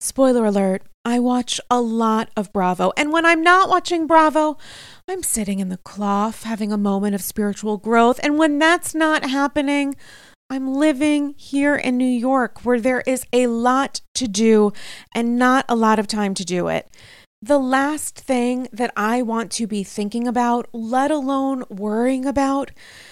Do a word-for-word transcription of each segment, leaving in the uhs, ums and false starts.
Spoiler alert, I watch a lot of Bravo. And when I'm not watching Bravo, I'm sitting in the cloth having a moment of spiritual growth. And when that's not happening, I'm living here in New York where there is a lot to do and not a lot of time to do it. The last thing that I want to be thinking about, let alone worrying about,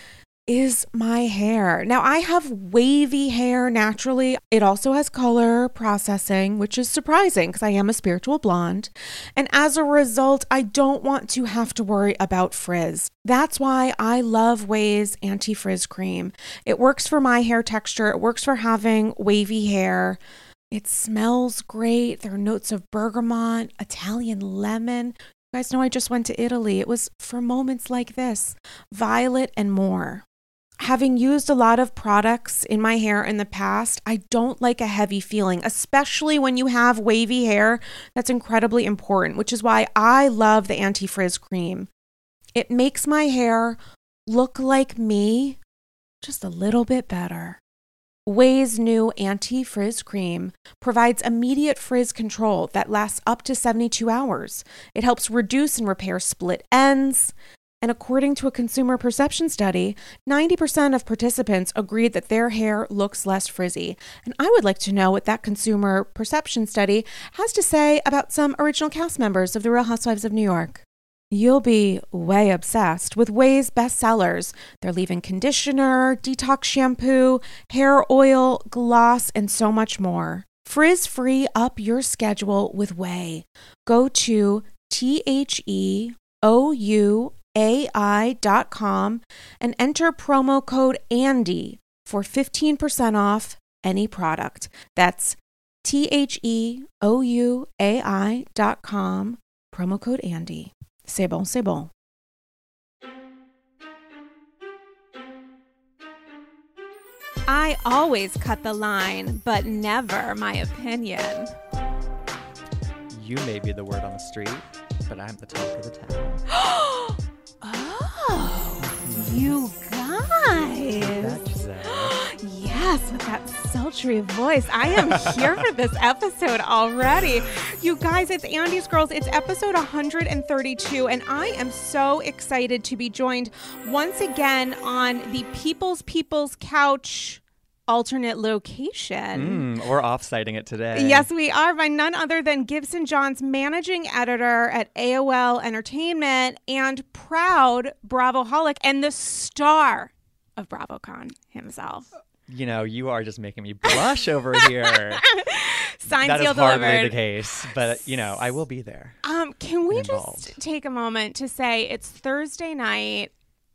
is my hair. Now, I have wavy hair naturally. It also has color processing, which is surprising because I am a spiritual blonde. And as a result, I don't want to have to worry about frizz. That's why I love Ouai's anti-frizz cream. It works for my hair texture. It works for having wavy hair. It smells great. There are notes of bergamot, Italian lemon. You guys know I just went to Italy. It was for moments like this, violet and more. Having used a lot of products in my hair in the past, I don't like a heavy feeling, especially when you have wavy hair. That's incredibly important, which is why I love the anti-frizz cream. It makes my hair look like me, just a little bit better. Ouai's new anti-frizz cream provides immediate frizz control that lasts up to seventy-two hours. It helps reduce and repair split ends. And according to a consumer perception study, ninety percent of participants agreed that their hair looks less frizzy. And I would like to know what that consumer perception study has to say about some original cast members of The Real Housewives of New York. You'll be way obsessed with Ouai's bestsellers. Their leave-in conditioner, detox shampoo, hair oil, gloss, and so much more. Frizz-free up your schedule with Ouai. Go to T H E O U A I dot com and enter promo code Andy for fifteen percent off any product. That's T H E O U A I dot com, promo code Andy. C'est bon, c'est bon. I always cut the line, but never my opinion. You may be the word on the street, but I'm the talk of the town. Oh, you guys. Yes, with that sultry voice. I am here for this episode already. You guys, it's Andy's Girls. It's episode one hundred thirty-two, and I am so excited to be joined once again on the People's People's Couch alternate location. Mm, we're off-siting it today. Yes, we are, by none other than Gibson Johns, managing editor at A O L Entertainment and proud Bravoholic and the star of BravoCon himself. You know, you are just making me blush over here. Signed, that seal, is hardly delivered. the case, but you know, I will be there. Um, can we involved. just take a moment to say it's Thursday night,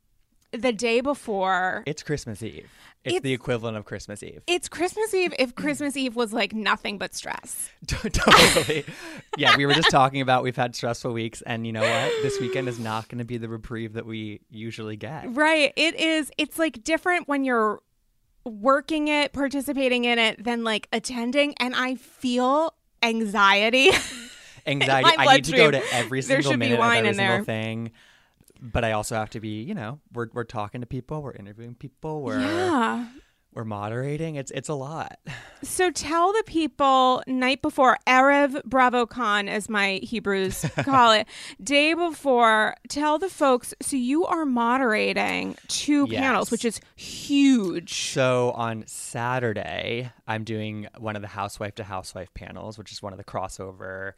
the day before. It's Christmas Eve. It's, It's- the equivalent of Christmas Eve. It's Christmas Eve if Christmas Eve was like nothing but stress. Totally. Yeah, we were just talking about we've had stressful weeks, and you know what? This weekend is not going to be the reprieve that we usually get. Right. It is. It's like different when you're working it, participating in it, than like attending. And I feel anxiety. Anxiety. My I need to go bloodstream. to every There single should be minute of wine every in single there. thing. But I also have to be, you know, we're we're talking to people, we're interviewing people, we're Yeah. we're moderating. It's it's a lot. So tell the people night before, Erev BravoCon, as my Hebrews call it, day before, tell the folks, so you are moderating two Yes. panels, which is huge. So on Saturday, I'm doing one of the housewife to housewife panels, which is one of the crossover.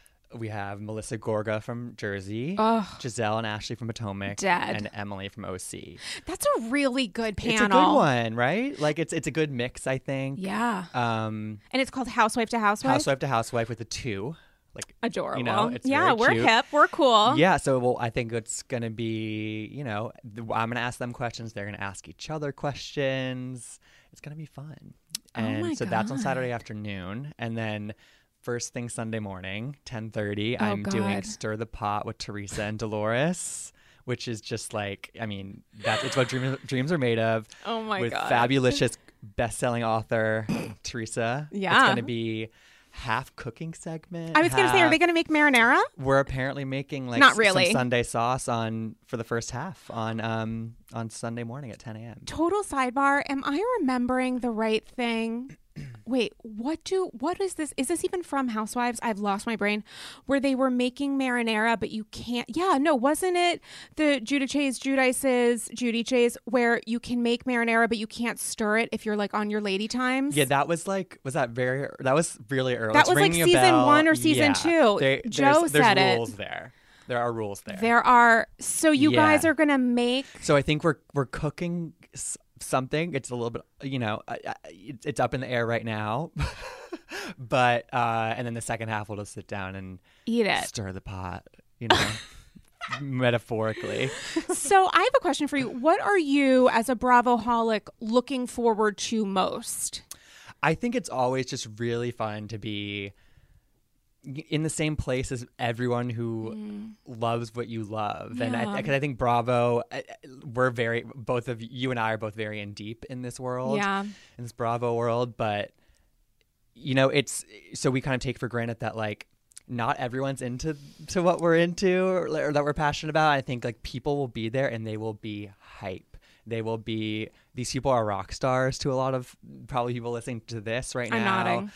We have Melissa Gorga from Jersey, Ugh. Giselle and Ashley from Potomac, Dead. and Emily from O C. That's a really good panel. It's a good one, right? Like it's it's a good mix, I think. Yeah. Um, And it's called Housewife to Housewife? housewife to housewife with a two. Like Adorable. You know, it's yeah, very we're cute. hip. We're cool. Yeah, so well, I think it's gonna be, you know, th- I'm gonna ask them questions. They're gonna ask each other questions. It's gonna be fun. Oh And my so that's on God. Saturday afternoon, and then first thing Sunday morning, ten thirty, Oh, I'm doing God. Stir the Pot with Teresa and Dolores, which is just like, I mean, that's it's what dreams dreams are made of. Oh my with God. fabulous best-selling author Teresa. Yeah. It's gonna be half cooking segment. I was going to say, are half- they going to make marinara? We're apparently making like Not s- really. some Sunday sauce on for the first half on um on Sunday morning at ten a.m. Total sidebar. Am I remembering the right thing? wait, what do, what is this? Is this even from Housewives? I've lost my brain. Where they were making marinara, but you can't. Yeah, no, wasn't it the Giudice's, Giudice's, Giudice's, where you can make marinara, but you can't stir it if you're like on your lady times? Yeah, that was like, was that very, that was really early. That It's was like ringing a season bell. one or season Yeah. two. They- Joe there's, there's said it. rules there. There are rules there. There are. So you Yeah. guys are going to make. So I think we're we're cooking s- something. It's a little bit, you know, I- I- it's it's up in the air right now. But uh, and then the second half we'll just sit down and Eat it. stir the pot, you know, metaphorically. So I have a question for you. What are you, as a Bravo-holic, looking forward to most? I think it's always just really fun to be in the same place as everyone who mm. loves what you love. Yeah. And I, because I think Bravo, we're very, both of you and I are both very in deep in this world, yeah. in this Bravo world. But, you know, it's, so we kind of take for granted that like, not everyone's into to what we're into or, or that we're passionate about. I think like people will be there and they will be hype. They will be, these people are rock stars to a lot of probably people listening to this right I'm now. Nodding.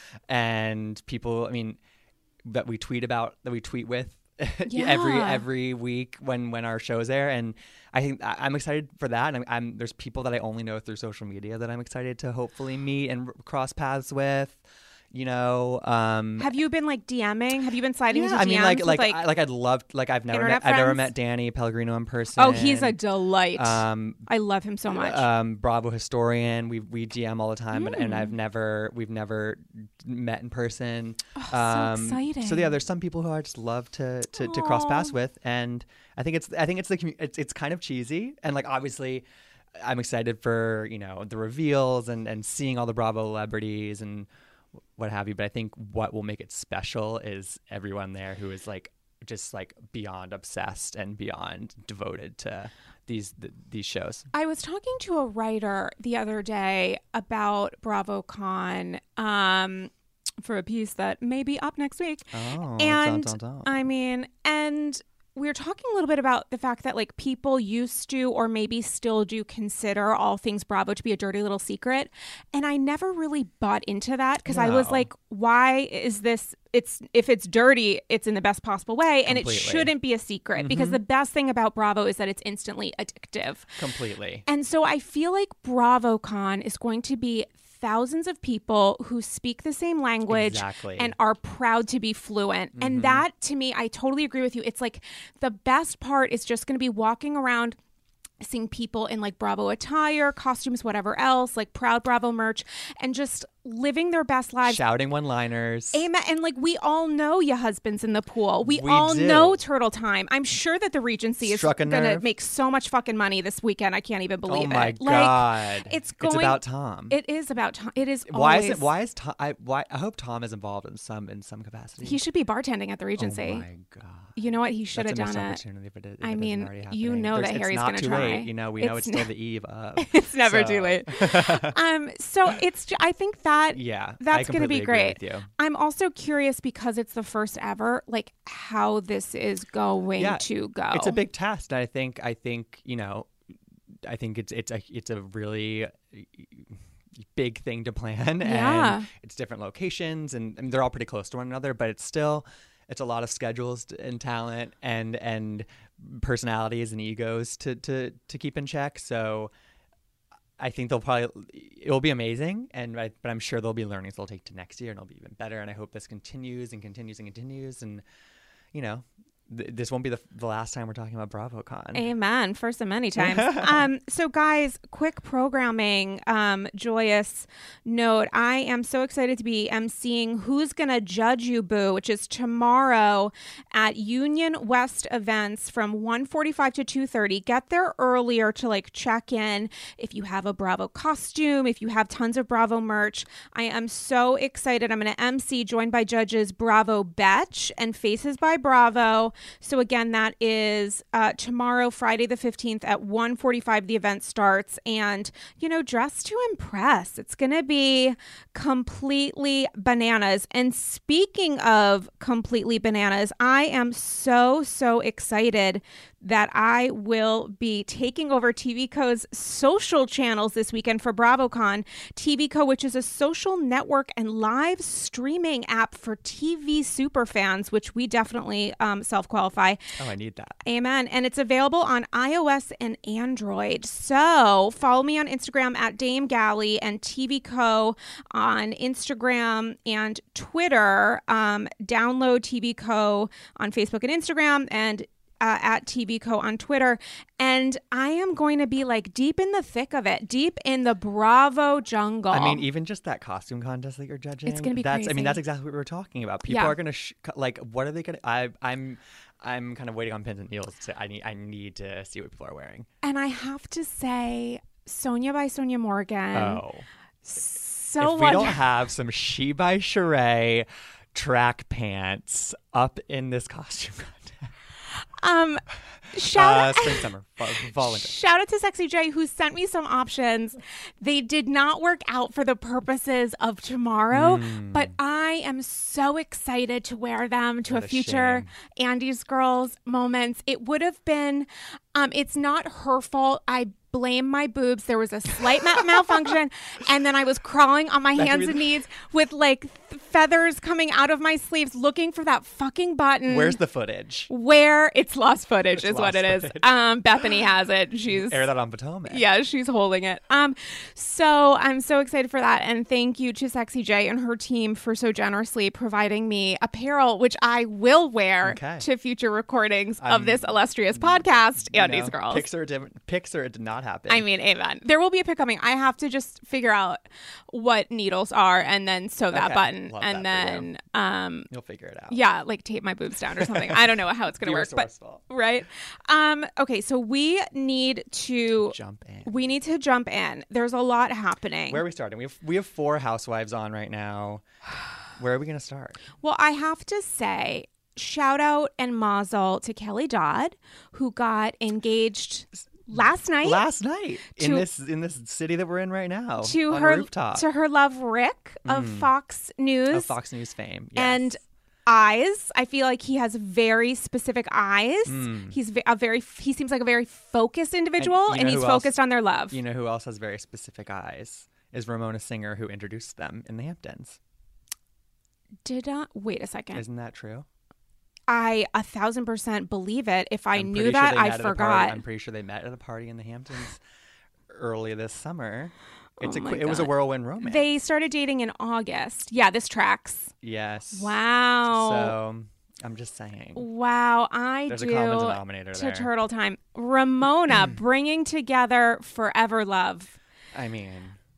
And people, I mean, that we tweet about, that we tweet with yeah. every every week when when our show's air. And I think I'm excited for that. And I'm, I'm there's people that I only know through social media that I'm excited to hopefully meet and cross paths with. You know, um, have you been like DMing? Have you been sliding yeah, into I mean, D Ms like, with, like, like, I, like I'd love, like, I've never met, internet I've never friends? met Danny Pellegrino in person. Oh, he's a delight. Um, I love him so much. Um, Bravo historian. We we D M all the time, Mm. and, and I've never, we've never met in person. Oh, um, so exciting. So yeah, there's some people who I just love to to, to cross paths with, and I think it's, I think it's the, commu- it's it's kind of cheesy, and like obviously, I'm excited for you know the reveals and and seeing all the Bravo celebrities and what have you. But I think what will make it special is everyone there who is like just like beyond obsessed and beyond devoted to these th- these shows. I was talking to a writer the other day about BravoCon um, for a piece that may be up next week. Oh, and dun, dun, dun. I mean, and we were talking a little bit about the fact that like people used to or maybe still do consider all things Bravo to be a dirty little secret. And I never really bought into that because no. I was like, why is this? It's if it's dirty, it's in the best possible way. And Completely. It shouldn't be a secret Mm-hmm. because the best thing about Bravo is that it's instantly addictive. Completely. And so I feel like BravoCon is going to be thousands of people who speak the same language exactly. and are proud to be fluent. Mm-hmm. And that, to me, I totally agree with you. It's like the best part is just going to be walking around seeing people in like Bravo attire, costumes, whatever else, like proud Bravo merch, and just living their best lives. Shouting one-liners. Amen. And like we all know your husband's in the pool. We, We all do. know Turtle Time. I'm sure that the Regency Struck a is going to nerve. make so much fucking money this weekend. I can't even believe oh my it. God. Like, it's going. It's about Tom. It is about Tom. It is. Why always, is it? Why is Tom? I why I hope Tom is involved in some in some capacity. He should be bartending at the Regency. Oh my God. You know what? He should have That's a done missed it. opportunity if it, if I it mean, isn't already you happening. know There's, that it's Harry's not going to too try. late. You know, we know It's it's still the eve of. It's never so. too late. um. So it's. ju- I think that. Yeah, That's I going to be completely agree great. with you. I'm also curious because it's the first ever, like how this is going Yeah, to go. It's a big test. I think. I think you know. I think it's it's a it's a really big thing to plan, Yeah. and it's different locations, and, and they're all pretty close to one another. But it's still it's a lot of schedules and talent and and personalities and egos to to to keep in check. So. I think they'll probably, it'll be amazing, and I, but I'm sure there'll be learnings they'll take to next year, and it'll be even better. And I hope this continues and continues and continues, and you know, th- this won't be the, the last time we're talking about BravoCon. Amen. First of many times. um, so guys, quick programming, um, joyous note. I am so excited to be emceeing Who's Gonna Judge You Boo, which is tomorrow at Union West Events from one forty-five to two thirty. Get there earlier to like check in if you have a Bravo costume, if you have tons of Bravo merch. I am so excited. I'm going to emcee joined by judges Bravo Betch and Faces by Bravo. So again, that is uh, tomorrow, Friday the fifteenth at one forty-five. The event starts, and you know, dress to impress. It's going to be completely bananas. And speaking of completely bananas, I am so so excited that I will be taking over T V Co's social channels this weekend for BravoCon. T V Co, which is a social network and live streaming app for T V superfans, which we definitely um, self-qualify. Oh, I need that. Amen. And it's available on iOS and Android. So follow me on Instagram at Dame Galley and T V Co on Instagram and Twitter. Um, download T V Co on Facebook and Instagram, and Uh, at T V Co on Twitter. And I am going to be like deep in the thick of it, deep in the Bravo jungle. I mean, even just that costume contest that you're judging. It's gonna be that's, crazy. I mean, that's exactly what we were talking about. People Yeah. are going to, sh- like, what are they going to, I I'm, I'm kind of waiting on pins and needles. To, I need, I need to see what people are wearing. And I have to say, Sonia by Sonia Morgan. Oh. So if we what? don't have some She by Sheree track pants up in this costume contest. Um, shout uh, out, spring, summer, fall, fall, winter. shout out to Sexy J, who sent me some options. They did not work out for the purposes of tomorrow, Mm. but I am so excited to wear them to What a a future shame. Andy's Girls moments. It would have been, um, it's not her fault. I blame my boobs. There was a slight ma- malfunction, and then I was crawling on my That could hands be and the- knees with like th- feathers coming out of my sleeves, looking for that fucking button. Where's the footage? Where it's lost footage It's is what lost it is. footage. Um, Bethany has it. She's Air that on Potomac. yeah, she's holding it. Um, so I'm so excited for that, and thank you to Sexy J and her team for so generously providing me apparel, which I will wear Okay. to future recordings of I'm- this illustrious podcast, You Andy's know, Girls. Pics or, did, pics or it did not happen. I mean, amen. There will be a pic coming. I have to just figure out what needles are and then sew that Okay. button, Love and that for you. then um, You'll figure it out. yeah, like tape my boobs down or something. I don't know how it's gonna Be work, but resourceful. right. Um, okay, so we need to Jump in. we need to jump in. There's a lot happening. Where are we starting? We have we have four housewives on right now. Where are we going to start? Well, I have to say, shout out and mazel to Kelly Dodd, who got engaged last night Last night in To- this in this city that we're in right now to on her a rooftop to her love Rick of Mm. Fox News. of Fox News fame. Yes. And eyes. I feel like he has very specific eyes. Mm. He's ve- a very he seems like a very focused individual, you and, know he's who else- focused on their love. you know who else has very specific eyes? Is Ramona Singer, who introduced them in the Hamptons. Did not wait a second. Isn't that true? I a thousand percent believe it. If I I'm knew pretty sure that, they I met at a party- forgot. I'm pretty sure they met at a party in the Hamptons early this summer. It's Oh a my qu- it was a God. whirlwind romance. They started dating in August. Yeah, this tracks. yes. Wow. So I'm just saying. Wow, I There's do a common denominator to there. Turtle Time. Ramona bringing together Forever Love. I mean,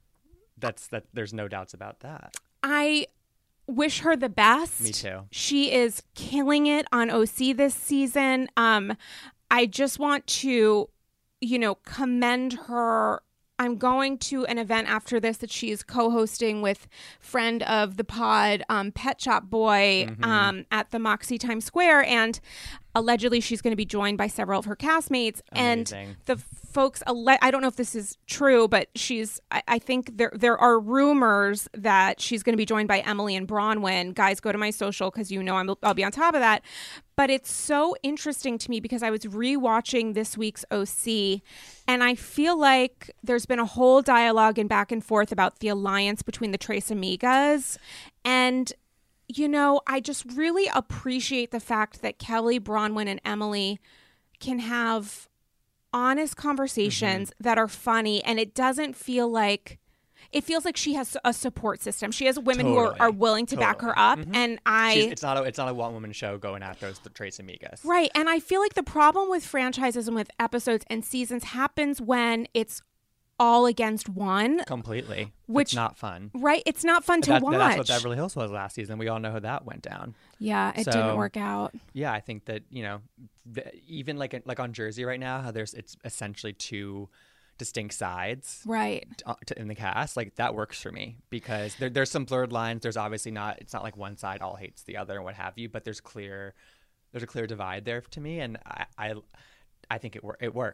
that's that. There's no doubts about that. I wish her the best. Me too. She is killing it on O C this season. Um, I just want to, you know, commend her. I'm going to an event after this that she's co-hosting with friend of the pod, um, Pet Shop Boy, Mhm. um, at the Moxie Times Square, and allegedly she's going to be joined by several of her castmates. Amazing. And the folks, alle- I don't know if this is true, but she's, I, I think there there are rumors that she's going to be joined by Emily and Bronwyn. Guys, go to my social because you know I'm, I'll be on top of that. But it's so interesting to me because I was rewatching this week's O C, and I feel like there's been a whole dialogue and back and forth about the alliance between the Tres Amigas. And, you know, I just really appreciate the fact that Kelly, Bronwyn, and Emily can have honest conversations that are funny, and it doesn't feel like it feels like she has a support system. She has women who Totally. are, are willing to back her up, Mhm. and I She's, it's not a it's not a one woman show going after those the Trace Amigas. right. And I feel like the problem with franchises and with episodes and seasons happens when it's all against one. Completely. Which- it's not fun. Right? It's not fun to That- watch. That's what Beverly Hills was last season. We all know how that went down. yeah, it So- didn't work out. Yeah, I think that you know, the, even like like on Jersey right now, how there's it's essentially two distinct sides Right. uh, to, in the cast. Like that works for me because there, there's some blurred lines. There's obviously not. It's not like one side all hates the other and what have you. But there's clear, there's a clear divide there to me, and I I, I think it wor- it works.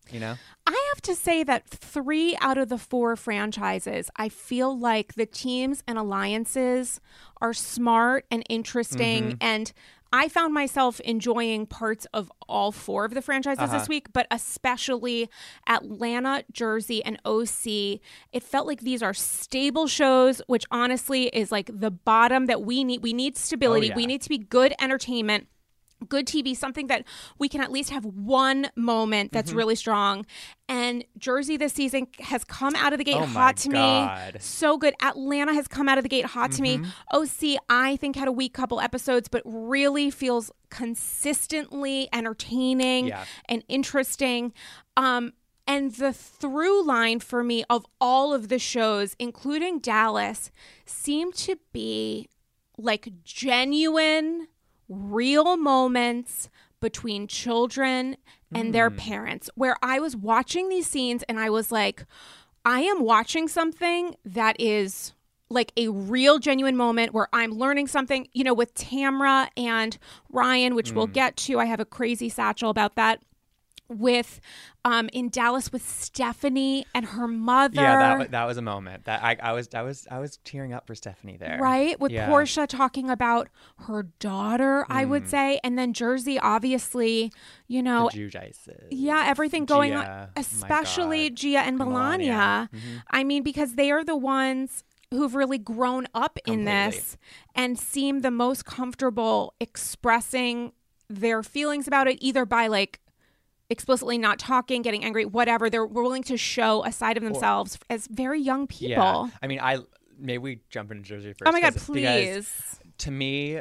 you know? I have to say that three out of the four franchises, I feel like the teams and alliances are smart and interesting. Mm-hmm. And I found myself enjoying parts of all four of the franchises Uh-huh. this week, but especially Atlanta, Jersey, and O C. It felt like these are stable shows, which honestly is like the bottom that we need. We need stability. Oh, yeah. We need to be good entertainment. Good T V, something that we can at least have one moment that's Mm-hmm. really strong. And Jersey this season has come out of the gate Oh, my hot to God. me. So good. Atlanta has come out of the gate hot to me. Mm-hmm. O C, I think, had a weak couple episodes, but really feels consistently entertaining Yeah. and interesting. Um, and the through line for me of all of the shows, including Dallas, seemed to be like genuine, real moments between children and their parents, where I was watching these scenes and I was like, I am watching something that is like a real genuine moment where I'm learning something, you know, with Tamra and Ryan, which we'll get to. I have a crazy satchel about that. With um in Dallas with Stephanie and her mother. Yeah, that wa- that was a moment that I, I was I was I was tearing up for Stephanie there. Right? With Yeah. Portia talking about her daughter, I Mm. would say. And then Jersey, obviously, you know, The Judices. yeah, everything going Gia, on, oh my especially God. Gia and Melania. Melania. Mhm. I mean, because they are the ones who've really grown up in Completely. this and seem the most comfortable expressing their feelings about it, either by like explicitly not talking, getting angry, whatever. They're willing to show a side of themselves as very young people. Yeah. I mean, I maybe we jump into Jersey first. Oh my God, 'cause- please. because to me,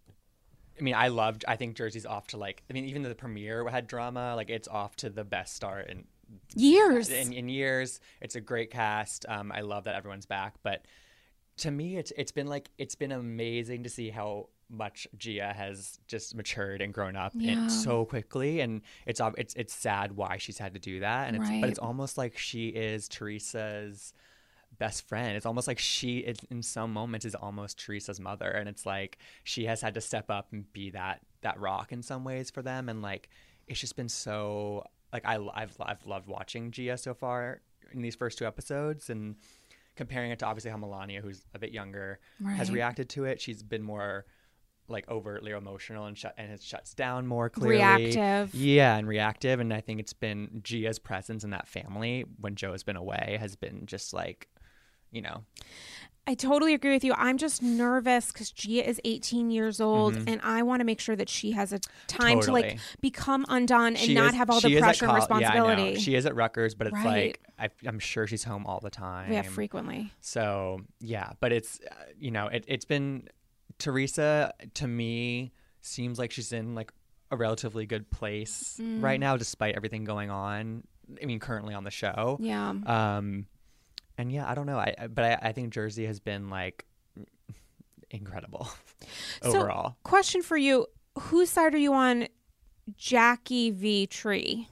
I mean, I loved. I think Jersey's off to like. I mean, even the premiere had drama. Like, it's off to the best start in Years. in, in years. It's a great cast. Um, I love that everyone's back. But to me, it's it's been like it's been amazing to see how much Gia has just matured and grown up Yeah. and so quickly. And it's ob- it's it's sad why she's had to do that. And it's Right. but it's almost like she is Teresa's best friend. It's almost like she is, in some moments, is almost Teresa's mother, and it's like she has had to step up and be that that rock in some ways for them. And like it's just been so like I I've I've loved watching Gia so far in these first two episodes, and comparing it to obviously how Melania, who's a bit younger, has Right. reacted to it. She's been more like overtly emotional and shut and it shuts down more clearly. Reactive. Yeah, and reactive. And I think it's been Gia's presence in that family when Joe's been away has been just like, you know. I totally agree with you. I'm just nervous because Gia is eighteen years old, Mhm. and I want to make sure that she has a time to like Totally. become undone and She not is- have all she the is at pressure and col- responsibility. Yeah, I know. She is at Rutgers, but it's Right. like I, I'm sure she's home all the time. Yeah, frequently. So yeah, but it's uh, you know it, it's been Teresa to me seems like she's in like a relatively good place Mm. right now, despite everything going on. I mean, currently on the show. Yeah. Um, and yeah, I don't know. I I- but I, I think Jersey has been like incredible So- overall. Question for you: whose side are you on, Jackie v. Tree?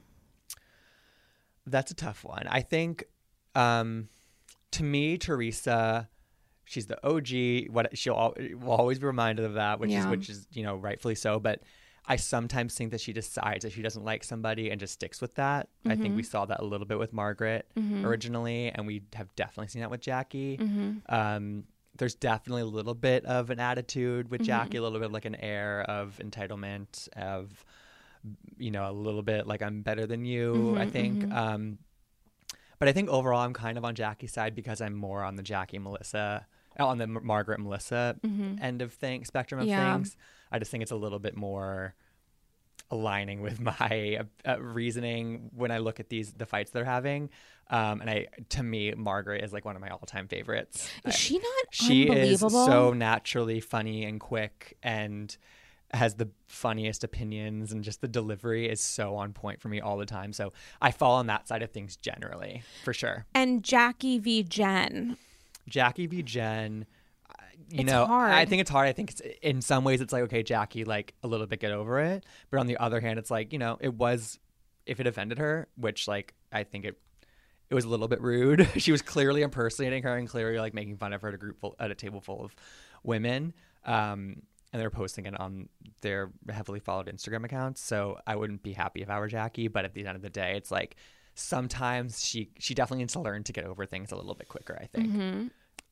That's a tough one. I think, um, to me, Teresa, she's the O G. What she'll al- will always be reminded of that, which is Yeah. which is you know rightfully so. But I sometimes think that she decides that she doesn't like somebody and just sticks with that. I think we Mm-hmm. saw that a little bit with Margaret originally, and we have definitely seen that with Jackie. Mm-hmm. Um, there's definitely a little bit of an attitude with Mm-hmm. Jackie, a little bit like an air of entitlement, of you know, a little bit like I'm better than you, I Mhm, think. mhm. Um, but I think overall I'm kind of on Jackie's side because I'm more on the Jackie Melissa, on the M- Margaret Melissa Mhm. end of thing spectrum of Yeah. things. I just think it's a little bit more aligning with my uh, uh, reasoning when I look at these the fights they're having. Um, and I, to me, Margaret is like one of my all-time favorites. Is she not She is unbelievable? so naturally funny and quick and has the funniest opinions, and just the delivery is so on point for me all the time. So I fall on that side of things generally, for sure. And Jackie v. Jen. Jackie v. Jen, uh, you It's know, hard. I think it's hard. I think it's in some ways it's like, okay, Jackie, like a little bit, get over it. But on the other hand, it's like, you know, it was, if it offended her, which like I think it, it was a little bit rude. She was clearly impersonating her and clearly like making fun of her at a group full, at a table full of women. Um, and they were posting it on their heavily followed Instagram accounts. So I wouldn't be happy if I were Jackie. But at the end of the day, it's like sometimes she she definitely needs to learn to get over things a little bit quicker, I think. Mm-hmm.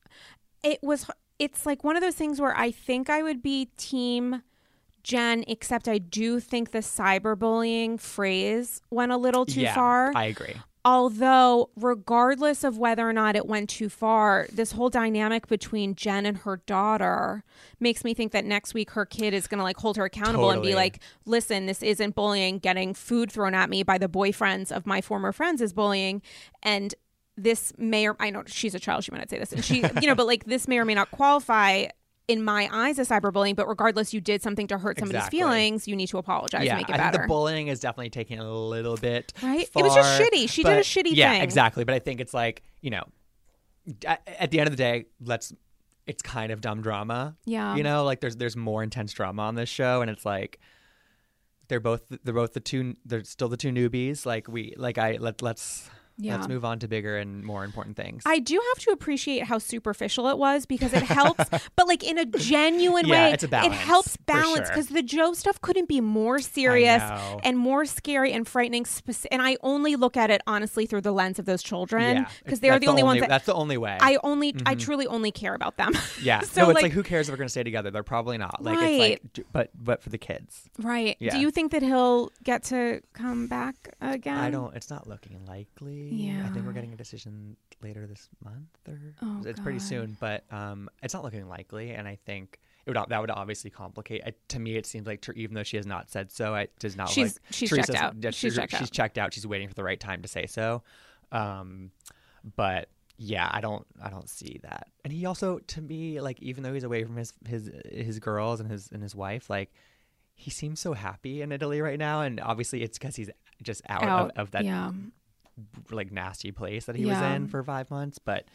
It was, it's like one of those things where I think I would be team Jen, except I do think the cyberbullying phrase went a little too yeah, far. I agree. Although, regardless of whether or not it went too far, this whole dynamic between Jen and her daughter makes me think that next week her kid is going to like hold her accountable Totally. and be like, listen, this isn't bullying. Getting food thrown at me by the boyfriends of my former friends is bullying. And this may or I know she's a child. She might not say this. And she, you know, but like this may or may not qualify in my eyes as cyberbullying, but regardless, you did something to hurt somebody's Exactly. feelings, you need to apologize Yeah, and make it I better. think the bullying is definitely taking it a little bit Right? far, It was just shitty. She did a but- shitty yeah, thing. exactly. But I think it's like, you know, at, at the end of the day, let's. It's kind of dumb drama. Yeah. You know, like there's there's more intense drama on this show, and it's like they're both they're both the two they're still the two newbies. Like we like I let let's. Yeah. Let's move on to bigger and more important things. I do have to appreciate how superficial it was because it helps, but like in a genuine Yeah, way, it's a it balance, helps for balance sure. because the Joe stuff couldn't be more serious know. and more scary and frightening. Speci- and I only look at it honestly through the lens of those children yeah, because it's- they're that's the only ones that that's the only way. I only, I truly only care about them. yeah, so no, it's like, like, who cares if we're gonna stay together? They're probably not. Like Right. it's like, d- but but for the kids, right. Yeah. Do you think that he'll get to come back again? I don't. It's not looking likely. Yeah. I think we're getting a decision later this month, or Oh, it's pretty God. soon. But um, it's not looking likely, and I think it would that would obviously complicate. I, to me, it seems like Ter- even though she has not said so, it does not. She's- like, she's Teresa's- checked out. yeah, She's Ter- checked she's out. checked out. She's waiting for the right time to say so. Um, but yeah, I don't. I don't see that. And he also, to me, like even though he's away from his his his girls and his and his wife, like he seems so happy in Italy right now, and obviously it's because he's just out, Out. Of, of that Yeah. like nasty place that he Yeah. was in for five months. But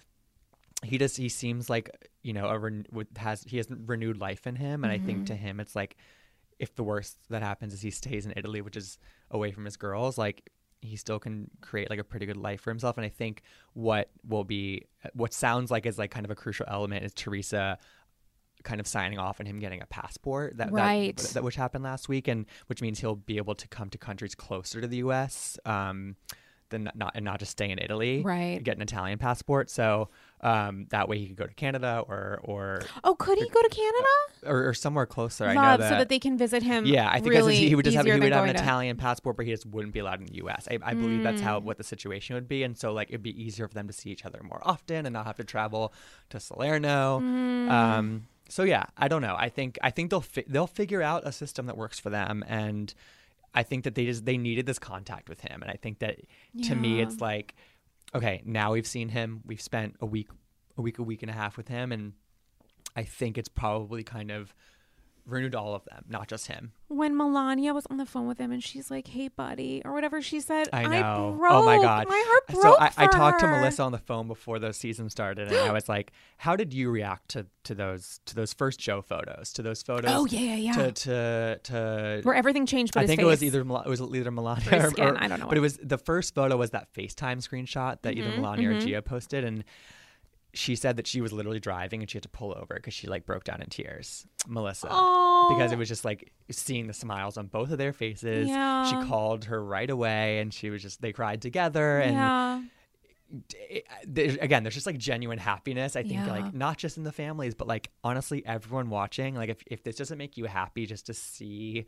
he just he seems like, you know, a ren- with has he has renewed life in him, and I think to him it's like if the worst that happens is he stays in Italy, which is away from his girls, like he still can create like a pretty good life for himself. And I think what will be what sounds like is like kind of a crucial element is Teresa kind of signing off and him getting a passport that, Right. that, that which happened last week, and which means he'll be able to come to countries closer to the U S um than not and not just stay in Italy, Right. get an Italian passport, so um that way he could go to Canada or or Oh, could he go to Canada? or, or somewhere closer. I know Love, that, so that they can visit him. yeah, I think really that's, he would just have easier he than would have an going to- Italian passport, but he just wouldn't be allowed in the U S. I, I believe that's how what the situation would be, and so like it'd be easier for them to see each other more often and not have to travel to Salerno. Mm. Um, so yeah, I don't know. I think I think they'll fi- they'll figure out a system that works for them, and I think that they just they needed this contact with him, and I think that to me Yeah. it's like, okay, now we've seen him, we've spent a week, a week, a week and a half with him, and I think it's probably kind of renewed all of them, not just him. When Melania was on the phone with him and she's like, "Hey, buddy," or whatever she said, I know. broke. Oh my god. My heart broke. So I, I for talked to her. Melissa on the phone before the season started, and I was like, "How did you react to, to those to those first Joe photos? To those photos? Oh yeah, yeah, yeah. To to to." Where everything changed, but I his think face. it was either Mel- it was either Melania Or his or, skin, or- I don't know but what. it was the first photo was that FaceTime screenshot that either Mhm, Melania or mhm. Gia posted, and she said that she was literally driving and she had to pull over because she like broke down in tears, Melissa. Oh, Because it was just like seeing the smiles on both of their faces. Yeah. She called her right away, and she was just they cried together. And yeah. it, there- again, there's just like genuine happiness. I think Yeah. like not just in the families, but like honestly, everyone watching. Like if if this doesn't make you happy, just to see,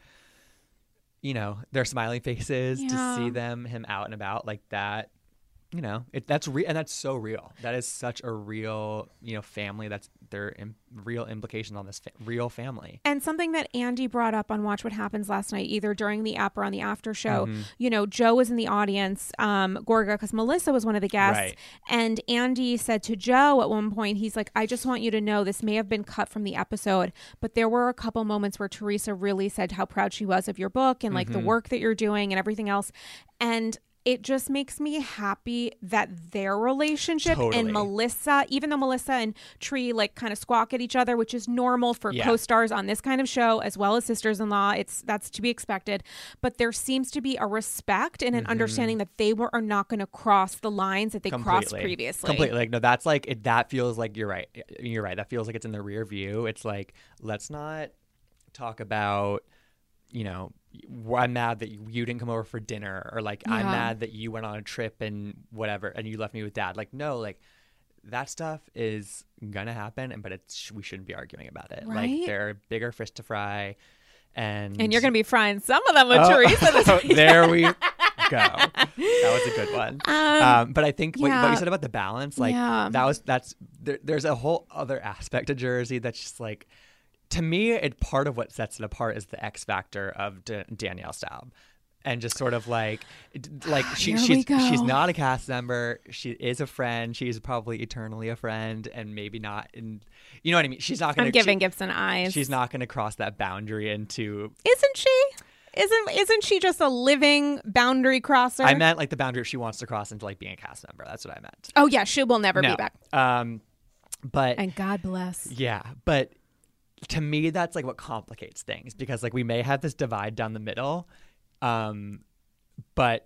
you know, their smiling faces, Yeah. to see them him out and about like that. You know, it, that's real, and that's so real. That is such a real, you know, family. That's their Im- real implications on this fa- real family. And something that Andy brought up on Watch What Happens last night, either during the app or on the after show, Mhm. you know, Joe was in the audience, um, Gorga, because Melissa was one of the guests. Right. And Andy said to Joe at one point, he's like, I just want you to know this may have been cut from the episode, but there were a couple moments where Teresa really said how proud she was of your book and like the Mhm. work that you're doing and everything else. And it just makes me happy that their relationship Totally. and Melissa, even though Melissa and Tree like kind of squawk at each other, which is normal for Yeah. co-stars on this kind of show, as well as sisters-in-law, it's that's to be expected. But there seems to be a respect and an Mhm. understanding that they were are not going to cross the lines that they crossed Completely. previously. Completely. Like, no, that's like, it, that feels like, you're right. You're right. That feels like it's in the rear view. It's like, let's not talk about, you know, I'm mad that you, you didn't come over for dinner, or like Yeah. I'm mad that you went on a trip and whatever and you left me with dad. Like, no, like that stuff is gonna happen, and but it's we shouldn't be arguing about it. Right? Like there are bigger fish to fry, and And you're going to be frying some of them with Oh, Teresa this week. there we go. That was a good one. Um, Um, but I think what, what yeah. you said about the balance, like Yeah. that was that's there, there's a whole other aspect of Jersey that's just like, to me, it part of what sets it apart is the X factor of D- Danielle Staub. And just sort of like, it- like she, Here we she's go. she's not a cast member. She is a friend. She's probably eternally a friend, and maybe not. In you know what I mean. She's not going I'm to. giving she, Gibson eyes. She's not going to cross that boundary into. Isn't she? Isn't isn't she just a living boundary crosser? I meant like the boundary if she wants to cross into like being a cast member. That's what I meant. Oh yeah, she will never No. be back. Um, but And God bless. yeah, but to me, that's like what complicates things, because like we may have this divide down the middle, um, but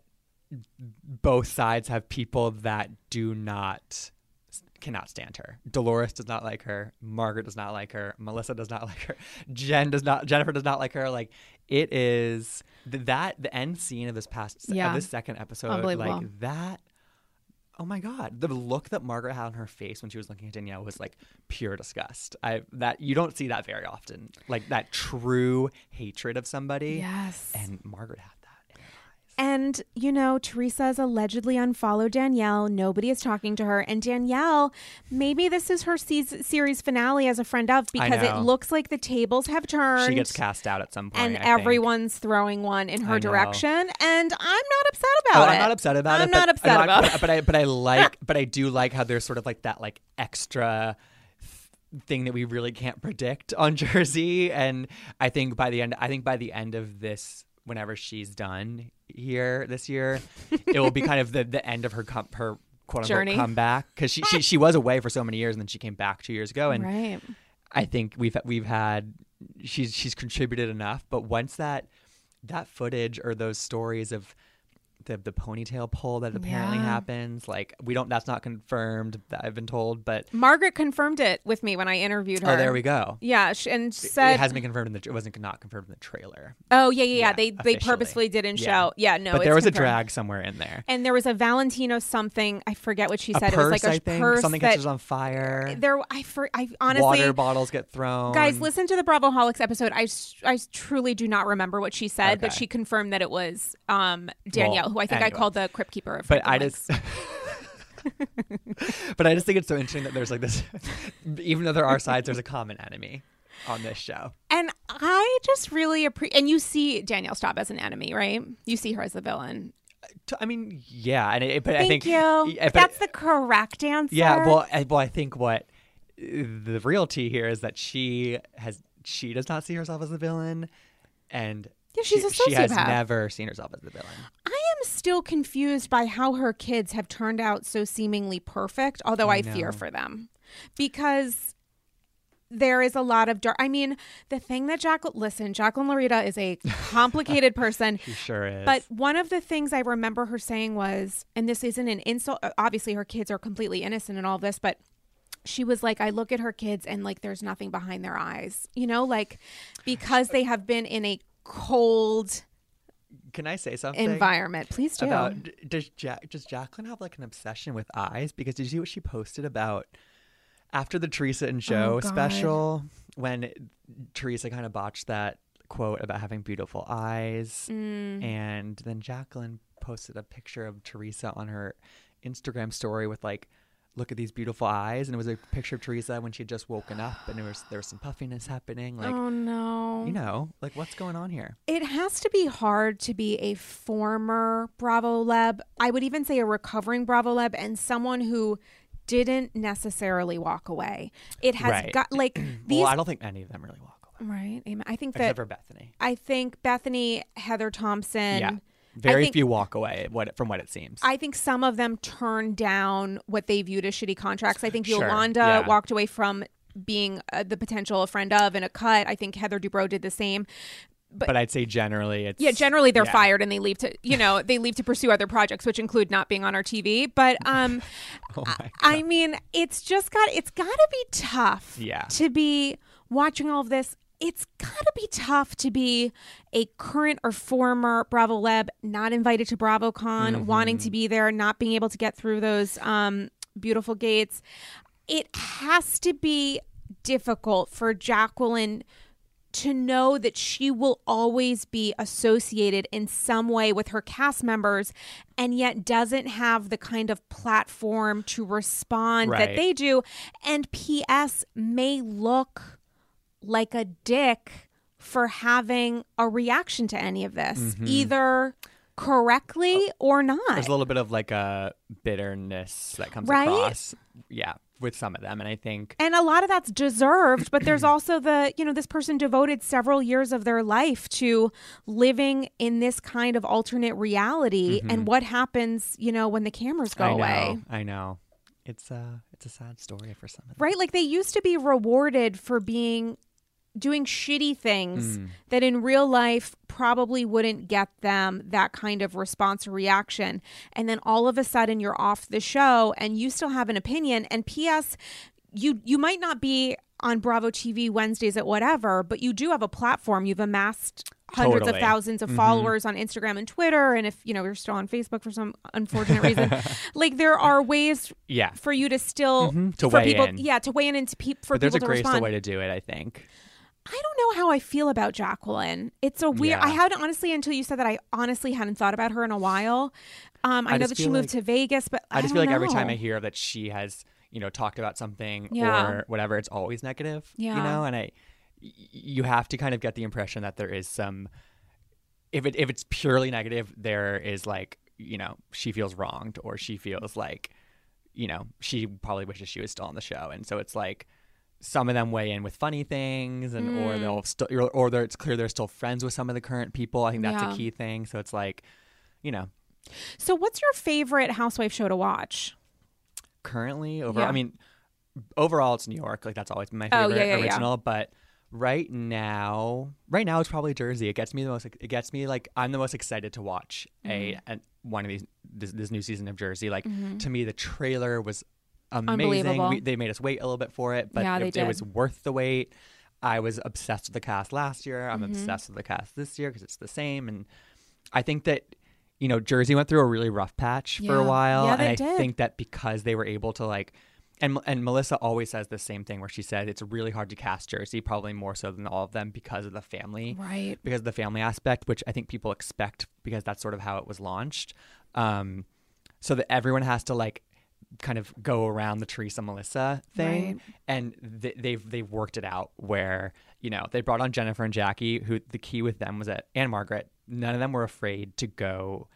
both sides have people that do not cannot stand her. Dolores does not like her. Margaret does not like her. Melissa does not like her. Jen does not. Jennifer does not like her. Like it is th- that the end scene of this past Yeah. of this second episode. Unbelievable. Like that. Oh my God, the look that Margaret had on her face when she was looking at Danielle was like pure disgust. I that you don't see that very often. Like that true hatred of somebody. Yes. And Margaret had that in her eyes. And, you know, Teresa has allegedly unfollowed Danielle. Nobody is talking to her. And Danielle, maybe this is her se- series finale as a friend of, because it know. looks like the tables have turned. She gets cast out at some point. and I think. everyone's throwing one in I her know. direction. And I'm not upset Oh, about it. I'm not upset about I'm it. not but, upset no, about but, it. But I, but I like, but I do like how there's sort of like that like extra th- thing that we really can't predict on Jersey. And I think by the end, I think by the end of this, whenever she's done here this year, it will be kind of the, the end of her com- her quote unquote Journey. comeback, because she, she she was away for so many years and then she came back two years ago. And Right. I think we've we've had she's she's contributed enough, but once that that footage or those stories of the the ponytail pull that apparently Yeah. happens, like we don't that's not confirmed, that I've been told, but Margaret confirmed it with me when I interviewed her. oh, there we go. Yeah, sh- and It said, hasn't been confirmed in the it wasn't not confirmed in the trailer, "Oh yeah, yeah, yeah." Yeah, they they officially. purposely didn't Yeah. show. Yeah, no. but there it's was a confirmed. drag somewhere in there. and there was a Valentino something. I forget what she A said. purse, it was like a I think. purse Something that catches on fire. there. I for I honestly. Water bottles get thrown. Guys, listen to the Bravoholics episode. I, s- I truly do not remember what she said, but Okay. she confirmed that it was um, Danielle, Well, who I think anyway. I called the crypt keeper of But Franklin I Lakes. just, but I just think it's so interesting that there's like this, even though there are sides, there's a common enemy on this show. And I just really appreciate, and you see Danielle Staub as an enemy, right? You see her as the villain. T- I mean, yeah, and it, but I Thank think you. yeah, but- That's the correct answer. yeah. Well, I, well, I think what uh, the real tea here is that she has she does not see herself as the villain, and Yeah, she's she, a she has sociopath. never seen herself as the villain. I am still confused by how her kids have turned out so seemingly perfect, although I, I fear know. for them. Because there is a lot of dark. I mean, the thing that Jacqueline, listen, Jacqueline Larita is a complicated person. She sure is. But one of the things I remember her saying was, and this isn't an insult, obviously her kids are completely innocent in all this, but she was like, I look at her kids and like there's nothing behind their eyes, you know, like because they have been in a cold can I say something environment. Please do. about d- does ja- does Jacqueline have like an obsession with eyes? Because did you see what she posted about after the Teresa and Joe Oh, God. special, when Teresa kind of botched that quote about having beautiful eyes, Mm. and then Jacqueline posted a picture of Teresa on her Instagram story with like, look at these beautiful eyes, and it was a picture of Teresa when she had just woken up, and there was there was some puffiness happening, like oh no. you know, like what's going on here? It has to be hard to be a former Bravo Leb. I would even say a recovering Bravo Leb and someone who didn't necessarily walk away. It has Right. got like these Well, I don't think any of them really walk away, right. Amen. I think except that for Bethany. I think Bethany, Heather Thompson. Yeah. Very think- few walk away what from what it seems. I think some of them turned down what they viewed as shitty contracts. I think Sure, Yolanda yeah. walked away from being uh, the potential a friend of and a cut. I think Heather Dubrow did the same. but, I'd say generally it's Yeah, generally they're yeah. fired and they leave to, you know, they leave to pursue other projects, which include not being on our T V. But um, Oh my God. I mean, it's just got, it's got to be tough Yeah. to be watching all of this. it's gotta be tough to be a current or former Bravo Leb, not invited to BravoCon, mm-hmm. wanting to be there, not being able to get through those um, beautiful gates. It has to be difficult for Jacqueline to know that she will always be associated in some way with her cast members and yet doesn't have the kind of platform to respond right. that they do. And P S may look like a dick for having a reaction to any of this, mm-hmm. either correctly or not. There's a little bit of like a bitterness that comes right? across. Yeah. With some of them. And I think. And a lot of that's deserved. But there's also the, you know, this person devoted several years of their life to living in this kind of alternate reality. Mm-hmm. And what happens, you know, when the cameras go I know, away. I know. It's a, it's a sad story for some of them. Right? Like they used to be rewarded for being doing shitty things mm. that in real life probably wouldn't get them that kind of response or reaction. And then all of a sudden you're off the show and you still have an opinion. And P S you you might not be on Bravo T V Wednesdays at whatever, but you do have a platform. You've amassed hundreds totally. of thousands of mm-hmm. followers on Instagram and Twitter. And if, you know, you're still on Facebook for some unfortunate reason, like there are ways yeah. for you to still, mm-hmm. to for weigh people, in. yeah, to weigh in and to pe- for but there's people a to graceful respond. way to do it, I think. I don't know how I feel about Jacqueline. It's a weird. Yeah. I hadn't honestly until you said that. I honestly hadn't thought about her in a while. Um, I, I know that she moved like, to Vegas, but I, I just don't feel like know. every time I hear that she has, you know, talked about something yeah. or whatever, it's always negative. Yeah. You know, and I, you have to kind of get the impression that there is some. If it if it's purely negative, there is like, you know, she feels wronged or she feels like, you know, she probably wishes she was still on the show, and so it's like. Some of them weigh in with funny things, and mm. or they'll still, or they're, it's clear they're still friends with some of the current people. I think that's yeah. a key thing. So it's like, you know. So, what's your favorite housewife show to watch? Currently, over, yeah. I mean, overall, it's New York. Like that's always been my favorite oh, yeah, yeah, original. Yeah. But right now, right now, it's probably Jersey. It gets me the most. It gets me like I'm the most excited to watch mm. a, a one of these this, this new season of Jersey. Like mm-hmm. to me, the trailer was. Amazing. We, they made us wait a little bit for it, but yeah, it, it was worth the wait. I was obsessed with the cast last year. I'm mm-hmm. obsessed with the cast this year because it's the same. And I think that, you know, Jersey went through a really rough patch yeah. for a while. Yeah, and they I did. think that because they were able to like, and and Melissa always says the same thing where she said it's really hard to cast Jersey, probably more so than all of them because of the family. Right. Because of the family aspect, which I think people expect because that's sort of how it was launched. Um, so that everyone has to like, kind of go around the Teresa Melissa thing right. and th- they've they've worked it out where, you know, they brought on Jennifer and Jackie, who the key with them was that, and Margaret, none of them were afraid to go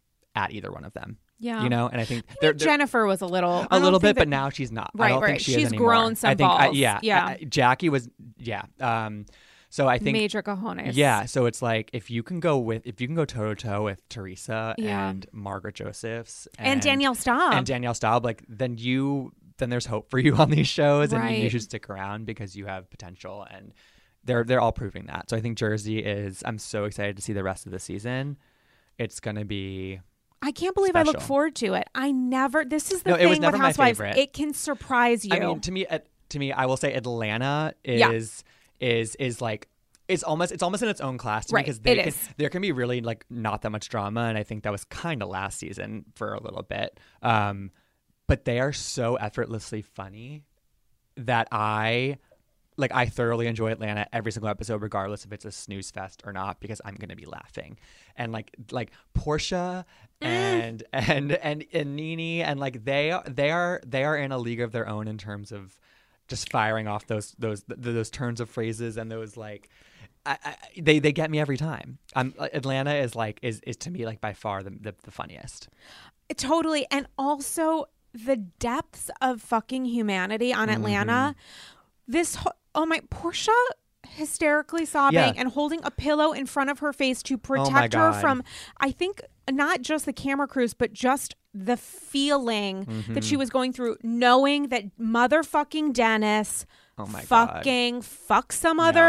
at either one of them. Yeah. You know, and I think I they're, think Jennifer was a little a little bit, that, but now she's not. Right, I don't right. think she she's is anymore. grown some I think, I, balls. yeah, yeah. I, Jackie was, yeah. Um, so I think major cojones. Yeah. So it's like if you can go with if you can go toe to toe with Teresa yeah. and Margaret Josephs and, and Danielle Staub and Danielle Staub, like then you then there's hope for you on these shows, and right. you should stick around because you have potential, and they're they're all proving that. So I think Jersey is. I'm so excited to see the rest of the season. It's gonna be. I can't believe special. I look forward to it. I never. This is the no, thing it was never with my Housewives. favorite. It can surprise you. I mean, to me, uh, to me, I will say Atlanta is yeah. is is like. It's almost it's almost in its own class to right. me because they it can, is. there can be really like not that much drama, and I think that was kind of last season for a little bit. Um, but they are so effortlessly funny that I like I thoroughly enjoy Atlanta every single episode, regardless if it's a snooze fest or not, because I'm gonna be laughing. And like like Portia and mm. and and and Nene and like they they are they are in a league of their own in terms of just firing off those those those turns of phrases and those like. I, I, they they get me every time. Um, Atlanta is like is, is to me like by far the, the the funniest. Totally, and also the depths of fucking humanity on Atlanta. Mm-hmm. This ho- oh my Portia hysterically sobbing yeah. and holding a pillow in front of her face to protect oh her from. I think not just the camera crews, but just the feeling mm-hmm. that she was going through, knowing that motherfucking Dennis oh my fucking God. fuck some other. No.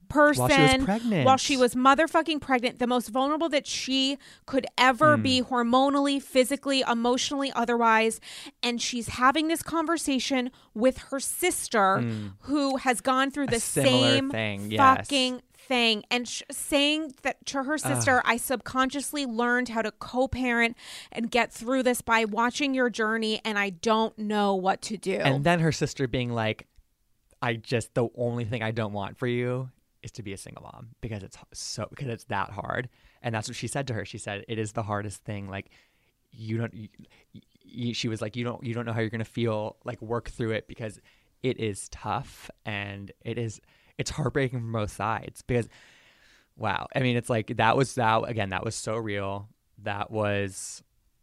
person while she was pregnant. while she was motherfucking pregnant, the most vulnerable that she could ever mm. be, hormonally, physically, emotionally, otherwise. And she's having this conversation with her sister mm. who has gone through the same thing. Yes. fucking thing, and sh- saying that to her sister, Ugh. I subconsciously learned how to co-parent and get through this by watching your journey, and I don't know what to do. And then her sister being like, I just, the only thing I don't want for you is to be a single mom, because it's so because it's that hard. And that's what she said to her. She said, it is the hardest thing. Like, you don't you, you, she was like, you don't you don't know how you're gonna feel, like, work through it, because it is tough, and it is it's heartbreaking from both sides. Because wow, I mean, it's like that was that again that was so real. That was